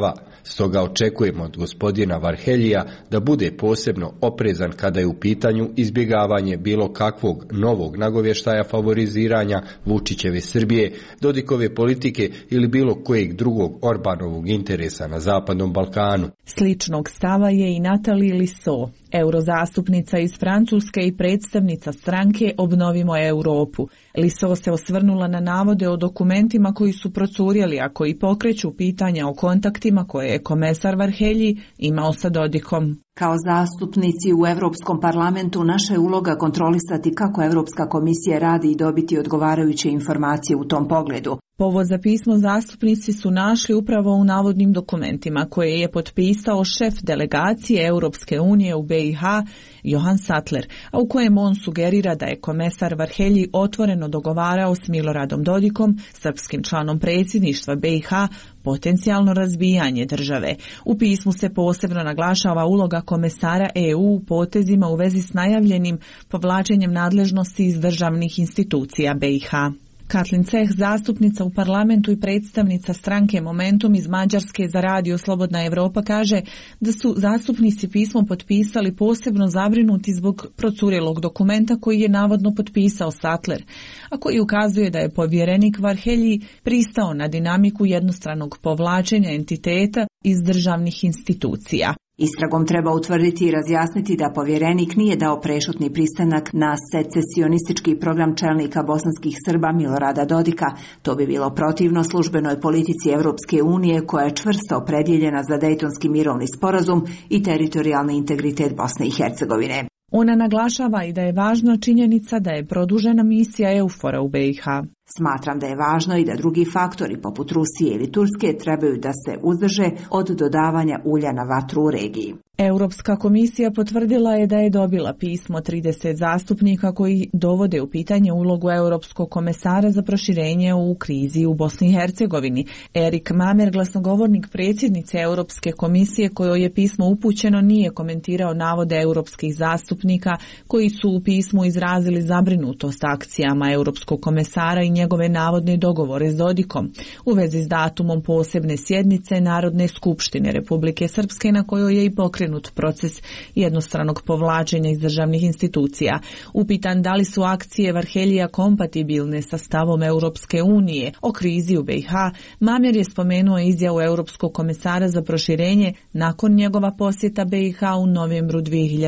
Stoga očekujemo od gospodina Varheljija da bude posebno oprezan kada je u pitanju izbjegavanje bilo kakvog novog nagovještaja favoriziranja Vučićeve Srbije, Dodikove politike ili bilo kojeg drugog Orbanovog interesa na Zapadnom Balkanu. Sličnog stava je i Nathalie Lissot, eurozastupnica iz Francuske i predstavnica stranke Obnovimo Europu. Lissot se osvrnula na navode o dokumentima koji su procurjeli, a koji pokreću pitanja o kontaktima koje je komesar Varhelji imao sa Dodikom. Kao zastupnici u Europskom parlamentu naša je uloga kontrolisati kako Europska komisija radi i dobiti odgovarajuće informacije u tom pogledu. Povod za pismo zastupnici su našli upravo u navodnim dokumentima koje je potpisao šef delegacije Europske unije u BiH Johan Sattler, a u kojem on sugerira da je komesar Varhelji otvoreno dogovarao s Miloradom Dodikom, srpskim članom predsjedništva BiH, potencijalno razbijanje države. U pismu se posebno naglašava uloga komesara EU u potezima u vezi s najavljenim povlačenjem nadležnosti iz državnih institucija BiH. Katlin Ceh, zastupnica u parlamentu i predstavnica stranke Momentum iz Mađarske za radio Slobodna Evropa, kaže da su zastupnici pismo potpisali posebno zabrinuti zbog procurjelog dokumenta koji je navodno potpisao Sattler, a koji ukazuje da je povjerenik Varhelji pristao na dinamiku jednostranog povlačenja entiteta iz državnih institucija. Istragom treba utvrditi i razjasniti da povjerenik nije dao prešutni pristanak na secesionistički program čelnika bosanskih Srba Milorada Dodika. To bi bilo protivno službenoj politici Europske unije koja je čvrsto opredjeljena za Dejtonski mirovni sporazum i teritorijalni integritet Bosne i Hercegovine. Ona naglašava i da je važna činjenica da je produžena misija EUFOR-a u BiH. Smatram da je važno i da drugi faktori poput Rusije ili Turske trebaju da se uzdrže od dodavanja ulja na vatru u regiji. Europska komisija potvrdila je da je dobila pismo 30 zastupnika koji dovode u pitanje ulogu Europskog komesara za proširenje u krizi u Bosni i Hercegovini. Erik Mamer, glasnogovornik predsjednice Europske komisije kojoj je pismo upućeno, nije komentirao navode europskih zastupnika koji su u pismu izrazili zabrinutost akcijama Europskog komesara i njegove navodne dogovore s Dodikom u vezi s datumom posebne sjednice Narodne skupštine Republike Srpske na kojoj je i pokrenut proces jednostranog povlačenja iz državnih institucija. Upitan da li su akcije Varheljija kompatibilne sa stavom Europske unije o krizi u BiH, Mamer je spomenuo izjavu Europskog komesara za proširenje nakon njegova posjeta BiH u novembru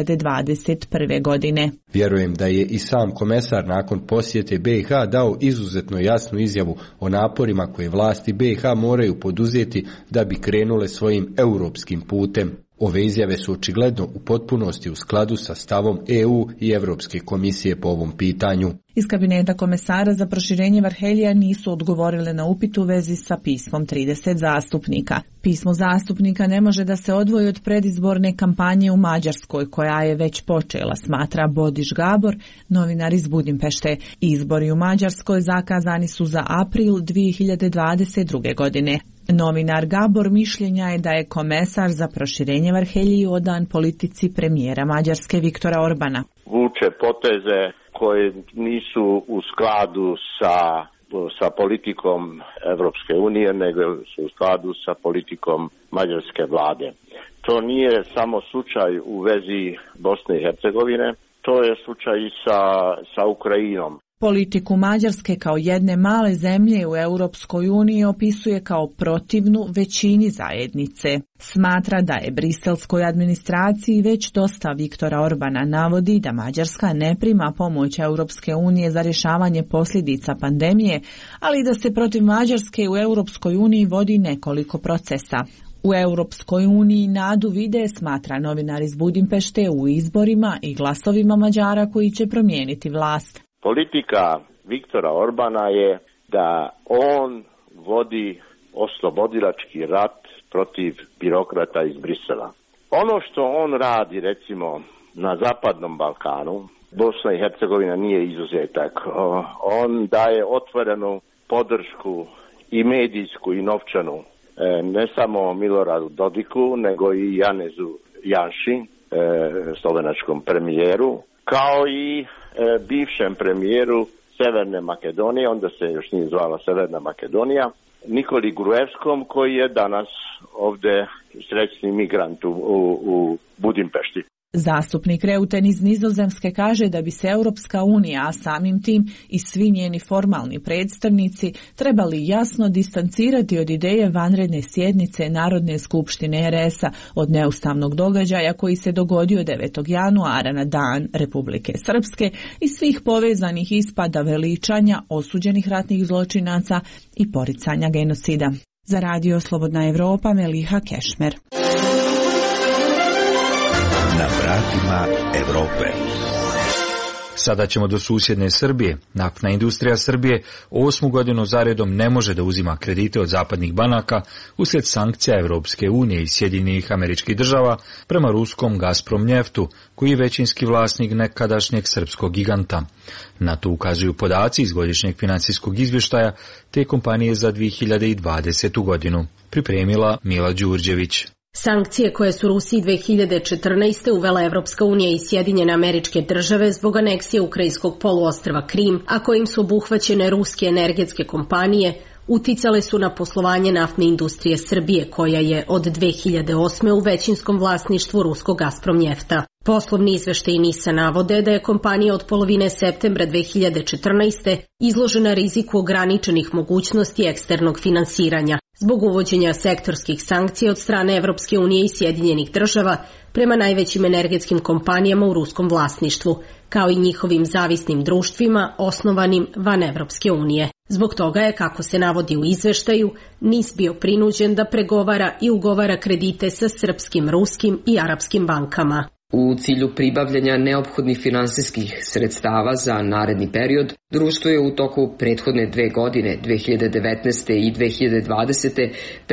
2021. godine. Vjerujem da je i sam komesar nakon posjete BiH dao izuzetno jasnu izjavu o naporima koje vlasti BiH moraju poduzeti da bi krenule svojim europskim putem. Ove izjave su očigledno u potpunosti u skladu sa stavom EU i Europske komisije po ovom pitanju. Iz kabineta komesara za proširenje Varheljija nisu odgovorile na upit u vezi sa pismom 30 zastupnika. Pismo zastupnika ne može da se odvoji od predizborne kampanje u Mađarskoj, koja je već počela, smatra Bodiš Gabor, novinar iz Budimpešte. Izbori u Mađarskoj zakazani su za april 2022. godine. Novinar Gabor mišljenja je da je komesar za proširenje Varheljiji odan politici premijera Mađarske Viktora Orbana. Vuče poteze koje nisu u skladu sa politikom Evropske unije, nego su u skladu sa politikom mađarske vlade. To nije samo slučaj u vezi Bosne i Hercegovine, to je slučaj i sa Ukrajinom. Politiku Mađarske kao jedne male zemlje u Europskoj uniji opisuje kao protivnu većini zajednice. Smatra da je briselskoj administraciji već dosta Viktora Orbana, navodi da Mađarska ne prima pomoć Europske unije za rješavanje posljedica pandemije, ali da se protiv Mađarske u Europskoj uniji vodi nekoliko procesa. U Europskoj uniji nadu vide, smatra novinar iz Budimpešte, u izborima i glasovima Mađara koji će promijeniti vlast. Politika Viktora Orbana je da on vodi oslobodilački rat protiv birokrata iz Brisela. Ono što on radi, recimo, na Zapadnom Balkanu, Bosna i Hercegovina nije izuzetak. On daje otvorenu podršku i medijsku i novčanu ne samo Miloradu Dodiku, nego i Janezu Janši, slovenačkom premijeru, kao i bivšem premijeru Severne Makedonije, onda se još nije zvala Severna Makedonija, Nikoli Gruevskom, koji je danas ovde srećni migrant u Budimpešti. Zastupnik Reuten iz Nizozemske kaže da bi se Europska unija, a samim tim i svi njeni formalni predstavnici, trebali jasno distancirati od ideje vanredne sjednice Narodne skupštine RS-a, od neustavnog događaja koji se dogodio 9. januara na dan Republike Srpske i svih povezanih ispada veličanja osuđenih ratnih zločinaca i poricanja genocida. Za Radio Slobodna Evropa, Meliha Kešmer. Na vratima Evrope. Sada ćemo do susjedne Srbije. Naftna industrija Srbije 8. godinu zaredom ne može da uzima kredite od zapadnih banaka uslijed sankcija Europske unije i Sjedinjenih Američkih Država prema ruskom Gazprom Njeftu, koji je većinski vlasnik nekadašnjeg srpskog giganta. Na to ukazuju podaci iz godišnjeg financijskog izvještaja te kompanije za 2020. godinu. Pripremila Mila Đurđević. Sankcije koje su Rusiji 2014. uvela Evropska unija i Sjedinjene Američke Države zbog aneksije ukrajinskog poluostrva Krim, a kojim su obuhvaćene ruske energetske kompanije, uticale su na poslovanje naftne industrije Srbije, koja je od 2008. u većinskom vlasništvu ruskog Gazprom Njefta. Poslovni izveštaji NIS-a navode da je kompanija od polovine septembra 2014. izložena riziku ograničenih mogućnosti eksternog finansiranja zbog uvođenja sektorskih sankcija od strane Evropske unije i Sjedinjenih Država prema najvećim energetskim kompanijama u ruskom vlasništvu, kao i njihovim zavisnim društvima osnovanim van Evropske unije. Zbog toga je, kako se navodi u izveštaju, NIS bio prinuđen da pregovara i ugovara kredite sa srpskim, ruskim i arapskim bankama. U cilju pribavljanja neophodnih finansijskih sredstava za naredni period, društvo je u toku prethodne 2 godine, 2019. i 2020.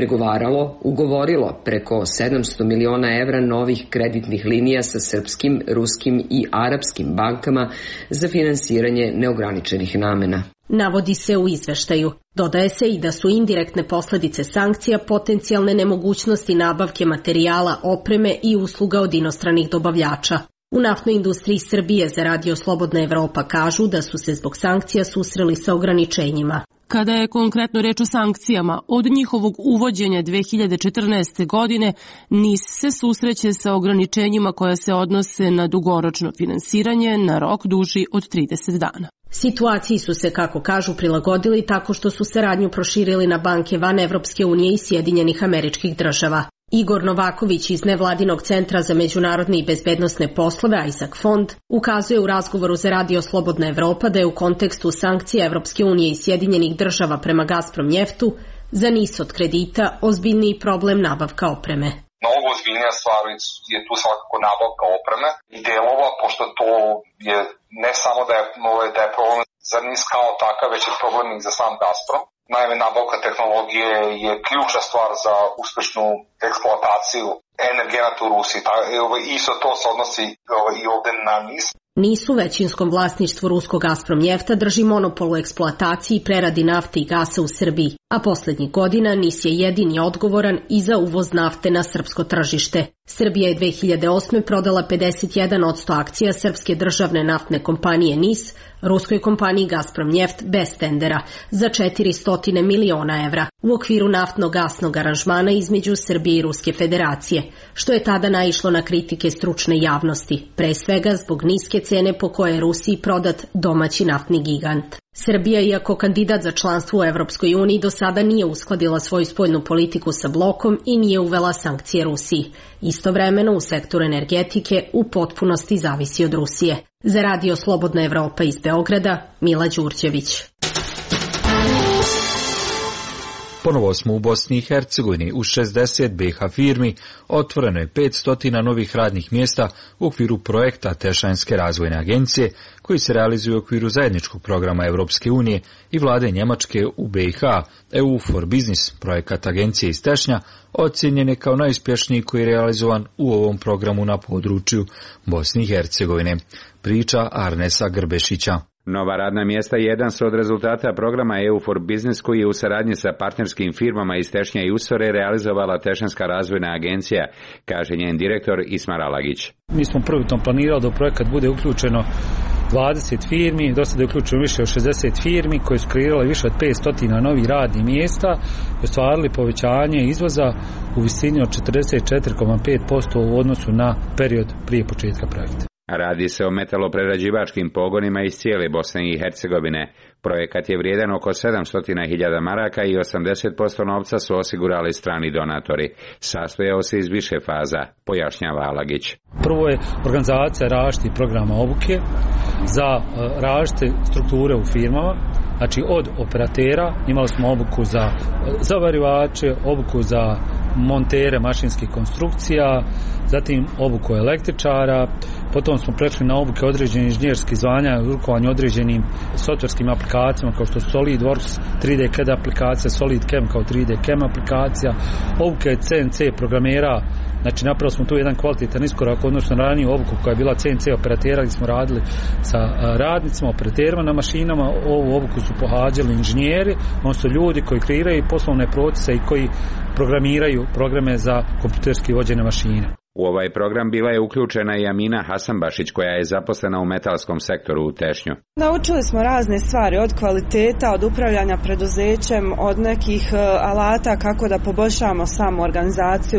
ugovorilo preko 700 miliona evra novih kreditnih linija sa srpskim, ruskim i arapskim bankama za finansiranje neograničenih namena. Navodi se u izveštaju. Dodaje se i da su indirektne posljedice sankcija potencijalne nemogućnosti nabavke materijala, opreme i usluga od inostranih dobavljača. U naftnoj industriji Srbije za Radio Slobodna Evropa kažu da su se zbog sankcija susreli sa ograničenjima. Kada je konkretno reč o sankcijama, od njihovog uvođenja 2014. godine NIS se susreće sa ograničenjima koja se odnose na dugoročno finansiranje na rok duži od 30 dana. Situaciji su se, kako kažu, prilagodili tako što su saradnju proširili na banke van Evropske unije i Sjedinjenih Američkih Država. Igor Novaković iz Nevladinog centra za međunarodne i bezbednosne poslove Isaac Fond ukazuje u razgovoru za Radio Slobodna Evropa da je u kontekstu sankcija Evropske unije i Sjedinjenih Država prema Gazprom Njeftu za NIS od kredita ozbiljniji problem nabavka opreme. Mnogo ozbiljnija stvar je tu svakako nabavka opreme i delova, pošto to je ne samo da je problem za NIS kao takav, već je problem i za sam Gazprom. Naime, nabavka tehnologije je ključna stvar za uspešnu eksploataciju energenata u Rusiji. Isto to se odnosi i ovde na NIS. NIS u većinskom vlasništvu ruskog Gazprom Njefta drži monopol u eksploataciji i preradi nafte i gasa u Srbiji, a posljednjih godina NIS je jedini odgovoran i za uvoz nafte na srpsko tržište. Srbija je 2008. prodala 51% akcija srpske državne naftne kompanije NIS, ruskoj kompaniji Gazprom Njeft bez tendera, za 400 miliona evra, u okviru naftno-gasnog aranžmana između Srbije i Ruske federacije, što je tada naišlo na kritike stručne javnosti, pre svega zbog niske cene po koje je Rusiji prodat domaći naftni gigant. Srbija, iako kandidat za članstvo u Evropskoj uniji, do sada nije uskladila svoju spoljnu politiku sa blokom i nije uvela sankcije Rusiji. Istovremeno u sektoru energetike u potpunosti zavisi od Rusije. Za Radio Slobodna Evropa iz Beograda, Mila Đurđević. Ponovo smo u Bosni i Hercegovini. U 60 BiH firmi otvoreno je 500 novih radnih mjesta u okviru projekta Tešanjske razvojne agencije, koji se realizuje u okviru zajedničkog programa Europske unije i vlade Njemačke u BiH. EU for Business, projekat agencije iz Tešnja, ocjenjen je kao najuspješniji koji je realizovan u ovom programu na području Bosne i Hercegovine. Priča Arnesa Grbešića. Nova radna mjesta jedan su od rezultata programa EU for Business koji je u saradnji sa partnerskim firmama iz Tešnja i Usore realizovala Tešanska razvojna agencija, kaže njen direktor Ismar Alagić. Mi smo prvotno planirali da u projekat bude uključeno 20 firmi, do sada je uključeno više od 60 firmi koje su kreirale više od 500 novih radnih mjesta i ostvarili povećanje izvoza u visini od 44,5% u odnosu na period prije početka projekta. Radi se o metaloprerađivačkim pogonima iz cijele Bosne i Hercegovine. Projekat je vrijedan oko 700.000 maraka i 80% novca su osigurali strani donatori. Sastojao se iz više faza, pojašnjava Alagić. Prvo je organizacija različitih programa obuke za različite strukture u firmama. Znači od operatera imali smo obuku za zavarivače, obuku za montere mašinskih konstrukcija, zatim obuku električara, potom smo prešli na obuke određenih inženjerskih zvanja u rukovanju određenim softverskim aplikacijama kao što su SolidWorks 3D CAD aplikacija, SolidCAM kao 3D CAM aplikacija, obuke CNC programera. Znači napravili smo tu jedan kvalitetan iskorak odnosno na raniju obuku koja je bila CNC operatera gdje smo radili sa radnicima, operaterima na mašinama. Ovu obuku su pohađali inženjeri, odnosno ljudi koji kreiraju poslovne procese i koji programiraju programe za kompjuterski vođene mašine. U ovaj program bila je uključena i Amina Hasanbašić koja je zaposlena u metalskom sektoru u Tešnju. Naučili smo razne stvari od kvaliteta, od upravljanja preduzećem, od nekih alata kako da poboljšamo samu organizaciju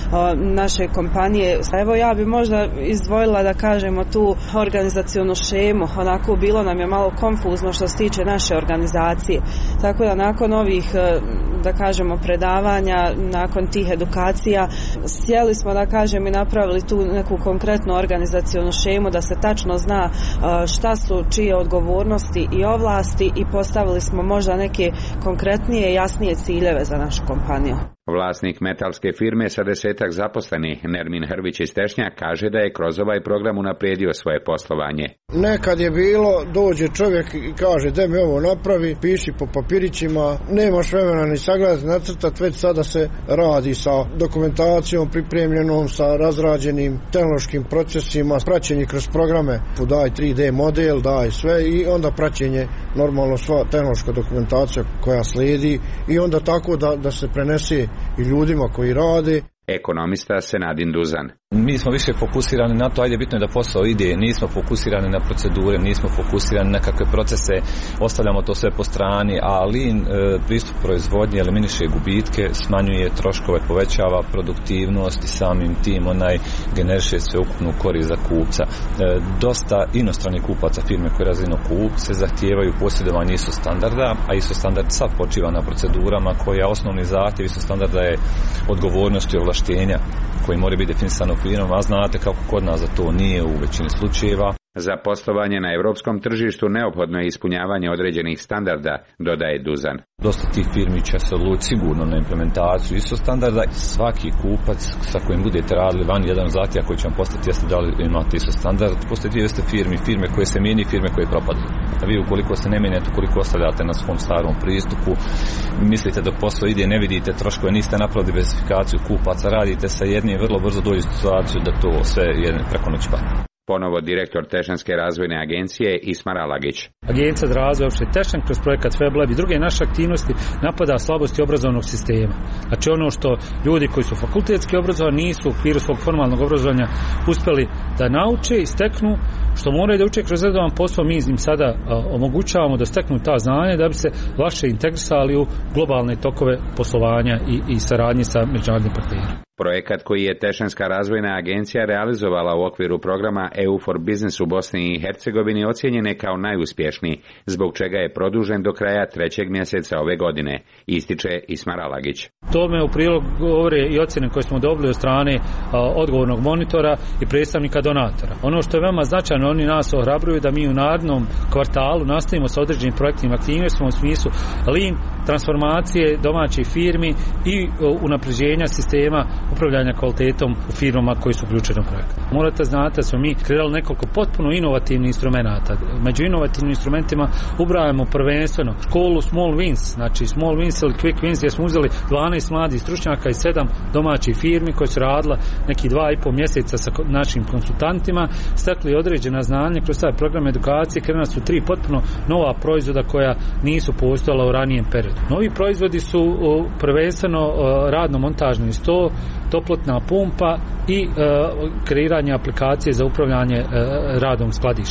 naše kompanije. Evo ja bi možda izdvojila da kažemo tu organizacionu šemu, onako bilo nam je malo konfuzno što se tiče naše organizacije. Tako da nakon ovih da kažemo predavanja, nakon tih edukacija, sjeli smo da kažem i napravili tu neku konkretnu organizacionu šemu da se tačno zna šta su čije odgovornosti i ovlasti i postavili smo možda neke konkretnije i jasnije ciljeve za našu kompaniju. Vlasnik metalske firme sa 10 zaposlenih, Nermin Hrvić iz Tešnja, kaže da je kroz ovaj program unaprijedio svoje poslovanje. Nekad je bilo, dođe čovjek i kaže da mi ovo napravi, piši po papirićima, nemaš vremena ni sagledati, nacrtati, već sada se radi sa dokumentacijom pripremljenom, sa razrađenim tehnološkim procesima, praćenje kroz programe, daj 3D model, daj sve i onda praćenje normalno sva tehnološka dokumentacija koja slijedi i onda tako da se prenese i ljudima koji rade. Ekonomista Senadin Duzan. Mi smo više fokusirani na to, ajde bitno je da posao ide, nismo fokusirani na procedure, nismo fokusirani na kakve procese, ostavljamo to sve po strani, a lean pristup proizvodnje eliminiše gubitke, smanjuje troškove, povećava produktivnost i samim tim generiše sveukupnu korist za kupca. Dosta inostranih kupaca firme koje razino kupce zahtijevaju posjedovanje ISO standarda, a ISO standard sad počiva na procedurama koja osnovni zahtjev ISO standarda je odgovornost i ovlaštenja koji mora biti definisano u firmama, a znate kako kod nas za to nije u većini slučajeva. Za poslovanje na europskom tržištu neophodno je ispunjavanje određenih standarda, dodaje Duzan. Dosta tih firmi će se odlučiti sigurno na implementaciju ISO standarda. Svaki kupac sa kojim budete radili van jedan zahtjev koji će vam postati jeste da li imate ISO standard. Postoje dvije vrste firme koje se mijenjaju i firme koje propadaju. A vi ukoliko se ne mijenjate, ukoliko ostavljate na svom starom pristupu, mislite da posao ide, ne vidite troškove, niste napravili diversifikaciju kupaca, radite sa jednim, vrlo brzo dođe situaciju da to sve preko noći padne. Ponovo direktor Tešanske razvojne agencije Ismar Alagić. Agencija za razvoj opšte Tešan kroz projekat FabLab i druge naše aktivnosti napada slabosti obrazovnog sistema. Znači ono što ljudi koji su fakultetski obrazovani nisu u okviru svog formalnog obrazovanja uspjeli da nauče i steknu, što moraju da uče kroz redovan posao, mi im sada omogućavamo da steknu ta znanja da bi se lakše integrisali u globalne tokove poslovanja i saradnje sa međunarodnim partnerima. Projekat koji je Tešanska razvojna agencija realizovala u okviru programa EU for Business u Bosni i Hercegovini ocijenjen je kao najuspješniji, zbog čega je produžen do kraja 3. mjeseca ove godine, ističe Ismar Alagić. Tome u prilog govore i ocjene koje smo dobili od strane odgovornog monitora i predstavnika donatora. Ono što je veoma značajno, oni nas ohrabruju da mi u narednom kvartalu nastavimo sa određenim projektnim aktivnostima u smislu lean transformacije domaćih firmi i unapređenja sistema upravljanja kvalitetom u firmama koji su uključeni u projekt. Morate znati da smo mi kreirali nekoliko potpuno inovativnih instrumenata. Među inovativnim instrumentima ubrajamo prvenstveno školu Small Wins, znači Small Wins ili Quick Wins, gdje smo uzeli 12 mladih stručnjaka i 7 domaćih firmi koje su radila neki 2,5 mjeseca sa našim konsultantima, stekli određena znanja kroz taj program edukacije, krenuli su 3 potpuno nova proizvoda koja nisu postojala u ranijem periodu. Novi proizvodi su prvenstveno radno-montažni sto, toplotna pumpa i kreiranje aplikacije za upravljanje radom skladišta.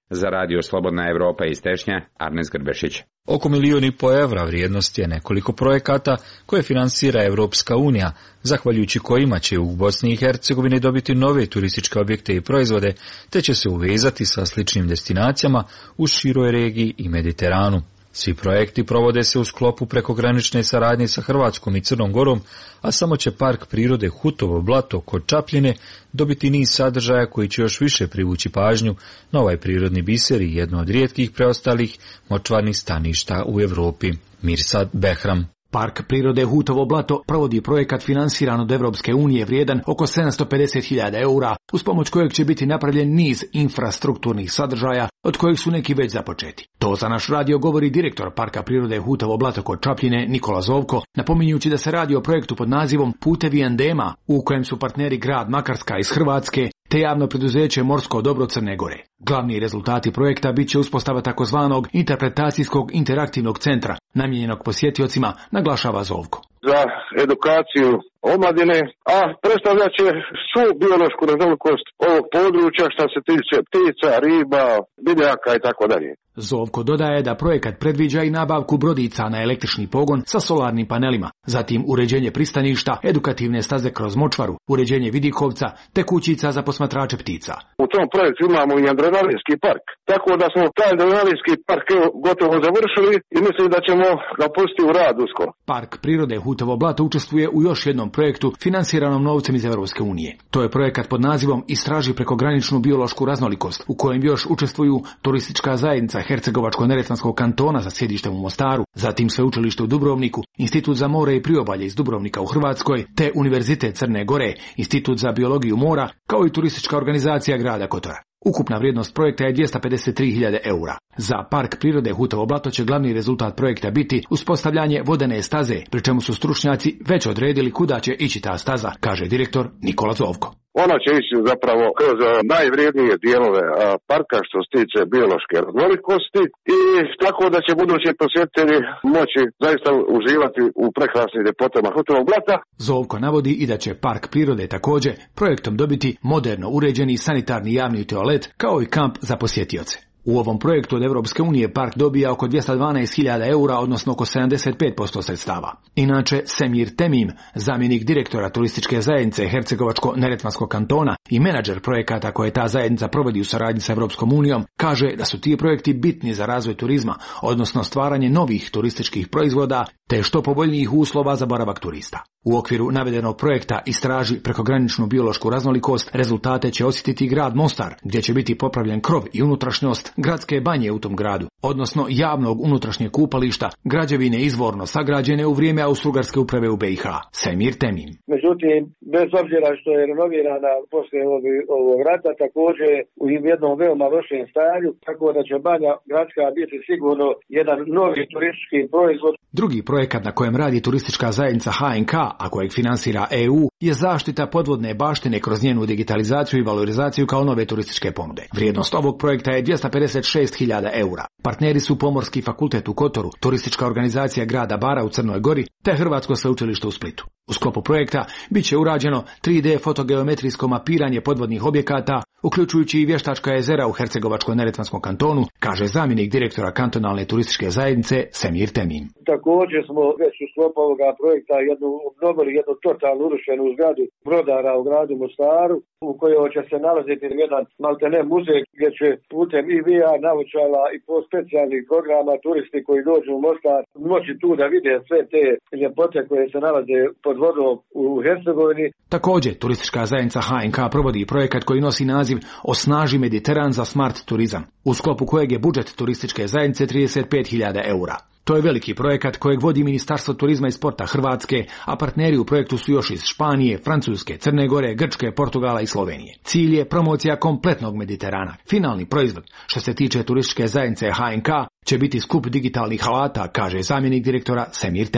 Za radio Slobodna Evropa iz Tešnja, Arnes Grbešić. Oko 1,5 miliona evra vrijednost je nekoliko projekata koje finansira Evropska unija, zahvaljujući kojima će u Bosni i Hercegovini dobiti nove turističke objekte i proizvode, te će se uvezati sa sličnim destinacijama u široj regiji i Mediteranu. Svi projekti provode se u sklopu prekogranične saradnje sa Hrvatskom i Crnom Gorom, a samo će Park prirode Hutovo blato kod Čapljine dobiti niz sadržaja koji će još više privući pažnju na ovaj prirodni biser i jedno od rijetkih preostalih močvarnih staništa u Europi. Mirsad Behram. Park prirode Hutovo blato provodi projekat finansiran od Evropske unije vrijedan oko 750.000 eura, uz pomoć kojeg će biti napravljen niz infrastrukturnih sadržaja, od kojih su neki već započeti. To za naš radio govori direktor Parka prirode Hutovo blato kod Čapljine Nikola Zovko, napominjući da se radi o projektu pod nazivom Putevi endema, u kojem su partneri grad Makarska iz Hrvatske te javno preduzeće Morsko dobro Crne Gore. Glavni rezultati projekta bit će uspostava takozvanog interpretacijskog interaktivnog centra, namijenjenog posjetiocima, naglašava Zovko. Za edukaciju omladine, a predstavljat će svu biološku raznolikost ovog područja što se tiče ptica, riba, biljaka i tako dalje. Zovko dodaje da projekat predviđa i nabavku brodica na električni pogon sa solarnim panelima, zatim uređenje pristaništa, edukativne staze kroz močvaru, uređenje vidikovca te kućica za posmatrače ptica. U tom projektu imamo i adrenalinski park, tako da smo taj adrenalinski park gotovo završili i mislim da ćemo ga pustiti u rad uskoro. Park prirode Hutovo blato učestvuje u još jednom projektu finansiranom novcem iz Evropske unije. To je projekat pod nazivom Istraži prekograničnu biološku raznolikost, u kojem još učestvuju turistička zajednica Hercegovačko-neretvanskog kantona sa sjedištem u Mostaru, zatim Sveučilište u Dubrovniku, Institut za more i priobalje iz Dubrovnika u Hrvatskoj, te Univerzitet Crne Gore, Institut za biologiju mora, kao i turistička organizacija grada Kotora. Ukupna vrijednost projekta je 253.000 eura. Za Park prirode Hutovo blato će glavni rezultat projekta biti uspostavljanje vodene staze, pri čemu su stručnjaci već odredili kuda će ići ta staza, kaže direktor Nikola Zovko. Ona će ići zapravo kroz najvrijednije dijelove parka što se tiče biološke raznolikosti i tako da će budući posjetitelji moći zaista uživati u prekrasnim ljepotama Hutovog blata. Zovko navodi i da će Park prirode također projektom dobiti moderno uređeni sanitarni javni toalet kao i kamp za posjetioce. U ovom projektu od Evropske unije park dobija oko 212.000 eura, odnosno oko 75% sredstava. Inače, Semir Temim, zamjenik direktora turističke zajednice Hercegovačko-neretvanskog kantona i menadžer projekata koje ta zajednica provodi u saradnji sa Evropskom unijom, kaže da su ti projekti bitni za razvoj turizma, odnosno stvaranje novih turističkih proizvoda te što povoljnijih uslova za boravak turista. U okviru navedenog projekta Istraži prekograničnu biološku raznolikost rezultate će osjetiti grad Mostar, gdje će biti popravljen krov i unutrašnjost gradske banje u tom gradu, odnosno javnog unutrašnjeg kupališta, građevine izvorno sagrađene u vrijeme Austro-Ugarske uprave u BiH. Semir Temim. Međutim, bez obzira što je renovirana poslije ovog rata, također u jednom veoma lošem stanju, tako da će banja gradska biti sigurno jedan novi turistički proizvod. Drugi projekat na kojem radi turistička zajednica HNK, a kojeg finansira EU, je zaštita podvodne baštine kroz njenu digitalizaciju i valorizaciju kao nove turističke ponude. Vrijednost ovog projekta je 256.000 eura. Partneri su Pomorski fakultet u Kotoru, turistička organizacija grada Bara u Crnoj Gori te Hrvatsko sveučilište u Splitu. U sklopu projekta bit će urađeno 3D fotogeometrijsko mapiranje podvodnih objekata, uključujući i vještačka jezera u Hercegovačko-neretvanskom kantonu, kaže zamjenik direktora kantonalne turističke zajednice Semir Temim. Također smo već u sklopu ovoga projekta obnovili jednu totalno urušenu zgradu brodara u gradu Mostaru, u kojoj će se nalaziti jedan maltene muzej gdje će putem i VR naočala i po specijalnih programa turisti koji dođu u Mostar moći tu da vide sve te ljepote koje se nalaze pod vodom u Hercegovini. Također, turistička zajednica HNK provodi projekat koji nosi naziv Osnaži Mediteran za smart turizam, u sklopu kojeg je budžet turističke zajednice 35.000 eura. To je veliki projekat kojeg vodi Ministarstvo turizma i sporta Hrvatske, a partneri u projektu su još iz Španije, Francuske, Crne Gore, Grčke, Portugala i Slovenije. Cilj je promocija kompletnog Mediterana. Finalni proizvod, što se tiče turističke zajednice HNK, će biti skup digitalnih alata, kaže zamjenik direktora Semir Temim.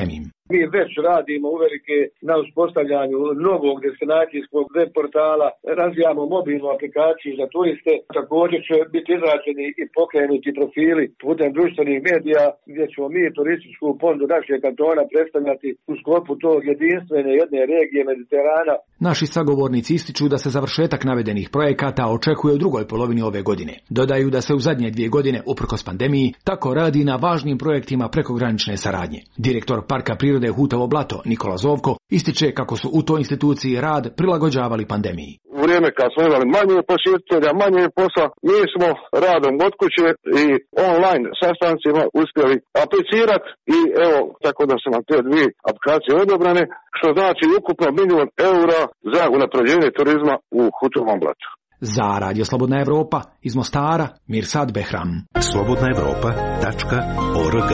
Mi već radimo uvelike na uspostavljanju novog destinacijskog web portala, razvijamo mobilnu aplikaciju za turiste, također će biti izrađeni i pokrenuti profili putem društvenih medija gdje ćemo mi turističku ponudu našeg kantona predstavljati u sklopu tog jedinstvene jedne regije Mediterana. Naši sagovornici ističu da se završetak navedenih projekata očekuje u drugoj polovini ove godine. Dodaju da se u zadnje 2 godine, uprkos pandemiji, tako radi na važnim projektima prekogranične saradnje. Direktor Parka prirode Hutovo Blato, Nikola Zovko, ističe kako su u toj instituciji rad prilagođavali pandemiji. U vrijeme kad smo imali manje posjetitelja, manje posla, mi smo radom od kuće i online sastancima uspjeli aplicirati i evo, tako da su nam te 2 aplikacije odobrane, što znači ukupno €1.000.000 za unapređenje turizma u Hutovom Blatu. Za Radio Slobodna Evropa iz Mostara, Mirsad Behram. slobodnaevropa.org.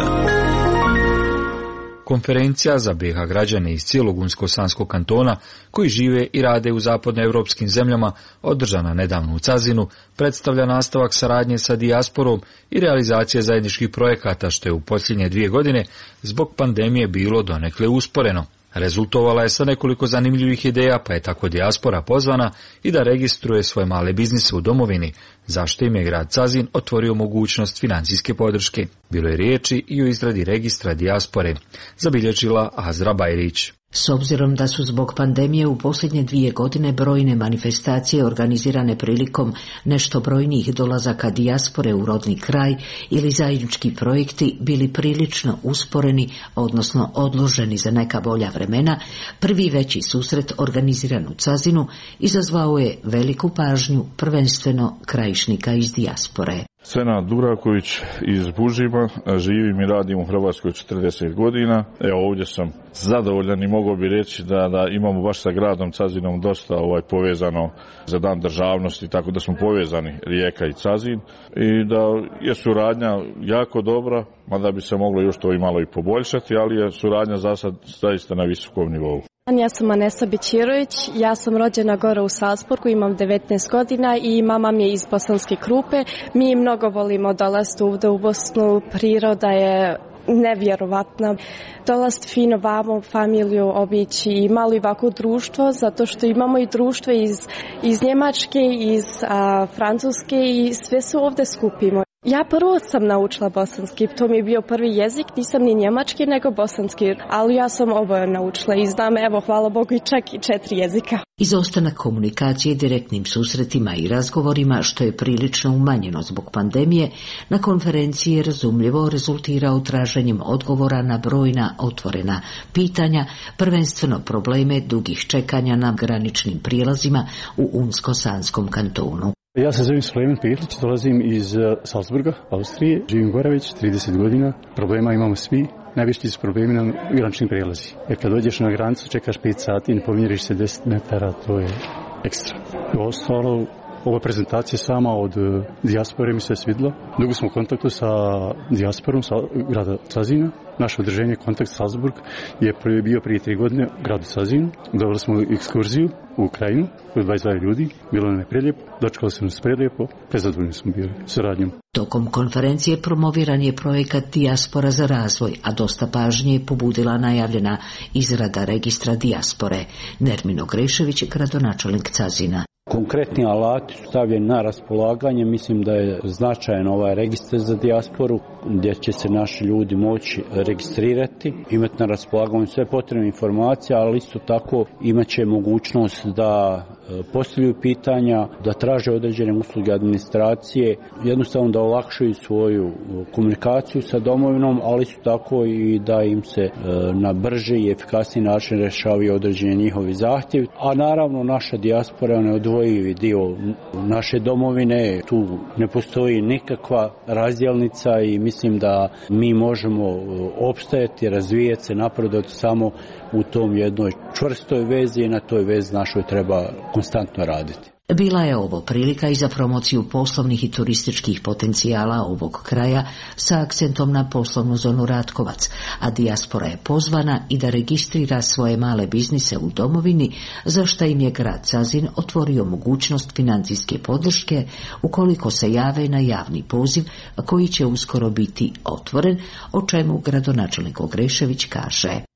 Konferencija za BiH građane iz cijelog Unsko-Sanskog kantona koji žive i rade u zapadnoevropskim zemljama, održana nedavno u Cazinu, predstavlja nastavak saradnje sa dijasporom i realizacije zajedničkih projekata, što je u posljednje 2 godine zbog pandemije bilo donekle usporeno. Rezultovala je sa nekoliko zanimljivih ideja, pa je tako dijaspora pozvana i da registruje svoje male biznise u domovini, zašto im je grad Cazin otvorio mogućnost financijske podrške. Bilo je riječi i o izradi registra dijaspore, zabilježila Azra Bajrić. S obzirom da su zbog pandemije u posljednje 2 godine brojne manifestacije organizirane prilikom nešto brojnijih dolazaka dijaspore u rodni kraj ili zajednički projekti bili prilično usporeni, odnosno odloženi za neka bolja vremena, prvi veći susret organiziran u Cazinu izazvao je veliku pažnju prvenstveno krajišnika iz dijaspore. Senad Duraković iz Bužima, živim i radim u Hrvatskoj 40 godina. Evo ovdje sam zadovoljan i mogao bi reći da imamo baš sa gradom Cazinom dosta povezano za dan državnosti, tako da smo povezani Rijeka i Cazin i da je suradnja jako dobra, mada bi se moglo još to i malo i poboljšati, ali je suradnja za sad zaista na visokom nivou. Ja sam Anesa Bećirović, ja sam rođena gore u Salzburgu, imam 19 godina i mama mi je iz Bosanske Krupe. Mi mnogo volimo dolaziti ovdje u Bosnu, priroda je nevjerovatna. Dolaziti fino vamo, familiju obići i malo i ovako društvo, zato što imamo i društvo iz Njemačke, iz Francuske i sve se ovdje skupimo. Ja prvo sam naučila bosanski, to mi je bio prvi jezik, nisam ni njemački nego bosanski, ali ja sam oboje naučila i znam, evo, hvala Bogu, i čak i 4 jezika. Izostanak komunikacije direktnim susretima i razgovorima, što je prilično umanjeno zbog pandemije, na konferenciji je razumljivo rezultirao traženjem odgovora na brojna otvorena pitanja, prvenstveno probleme dugih čekanja na graničnim prijelazima u Unsko-Sanskom kantonu. Ja se zovem Sulejman Petlić, dolazim iz Salzburga, Austrije, živim gore već 30 godina, problema imamo svi. Najviše su problemi na graničnim prelazi. Jer kad dođeš na granicu, čekaš 5 sati i ne pomjeriš se 10 metara, to je ekstra. Ostalo, ova prezentacija sama od dijaspore mi se svidla. Dugo smo u kontaktu sa dijasporom sa grada Cazina. Naše udruženje Kontakt Salzburg je bio prije 3 godine u gradu Cazinu. Dobili smo ekskurziju u Ukrajinu, 22 ljudi, bilo nam je prelijepo, dočekali smo nas prelijepo, prezadovoljni smo bili suradnjom. Tokom konferencije promoviran je projekat Dijaspora za razvoj, a dosta pažnje je pobudila najavljena izrada registra dijaspore. Nermino Grešević, gradonačelnik Cazina. Konkretni alati su stavljeni na raspolaganje, mislim da je značajan ovaj registar za dijasporu gdje će se naši ljudi moći registrirati, imati na raspolaganju sve potrebne informacije, ali isto tako imat će mogućnost da postavljaju pitanja, da traže određene usluge administracije, jednostavno da olakšaju svoju komunikaciju sa domovinom, ali isto tako i da im se na brži i efikasniji način rješavaju određeni njihovi zahtjevi. A naravno naša dijaspora je neodvojivi dio naše domovine, tu ne postoji nikakva razdjelnica i mislim da mi možemo opstajati, razvijati se, napredovati samo u tom jednoj čvrstoj vezi i na toj vezi našoj treba konstantno raditi. Bila je ovo prilika i za promociju poslovnih i turističkih potencijala ovog kraja sa akcentom na poslovnu zonu Ratkovac, a dijaspora je pozvana i da registrira svoje male biznise u domovini, za što im je grad Cazin otvorio mogućnost financijske podrške ukoliko se jave na javni poziv koji će uskoro biti otvoren, o čemu gradonačelnik Ogrešević kaže.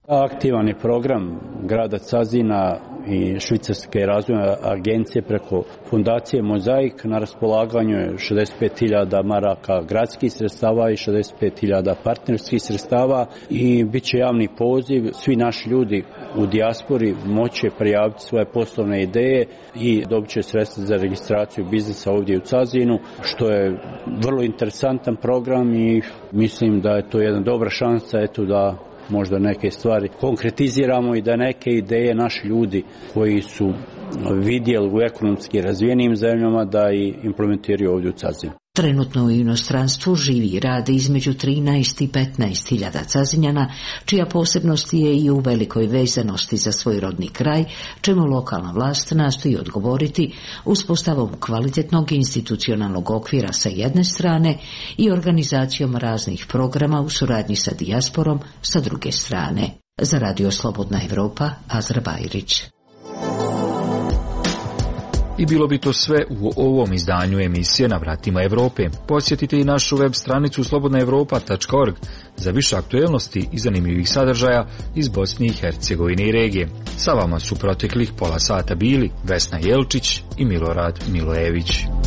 Aktivan je program grada Cazina i Švicarske razvojne agencije preko fondacije Mozaik. Na raspolaganju je 65.000 maraka gradskih sredstava i 65.000 partnerskih sredstava i bit će javni poziv. Svi naši ljudi u dijaspori moće prijaviti svoje poslovne ideje i dobit će sredstva za registraciju biznisa ovdje u Cazinu, što je vrlo interesantan program i mislim da je to jedna dobra šansa da možda neke stvari konkretiziramo i da neke ideje naši ljudi koji su vidjeli u ekonomski razvijenim zemljama da i implementiraju ovdje u Cazinu. Trenutno u inostranstvu živi i rade između 13 i 15 hiljada Cazinjana, čija posebnost je i u velikoj vezanosti za svoj rodni kraj, čemu lokalna vlast nastoji odgovoriti uspostavom kvalitetnog institucionalnog okvira sa jedne strane i organizacijom raznih programa u suradnji sa dijasporom sa druge strane. Za Radio Slobodna Evropa, Azra Bajrić. I bilo bi to sve u ovom izdanju emisije Na vratima Evrope. Posjetite i našu web stranicu slobodnaevropa.org za više aktuelnosti i zanimljivih sadržaja iz Bosne i Hercegovine i regije. Sa vama su proteklih pola sata bili Vesna Jelčić i Milorad Milojević.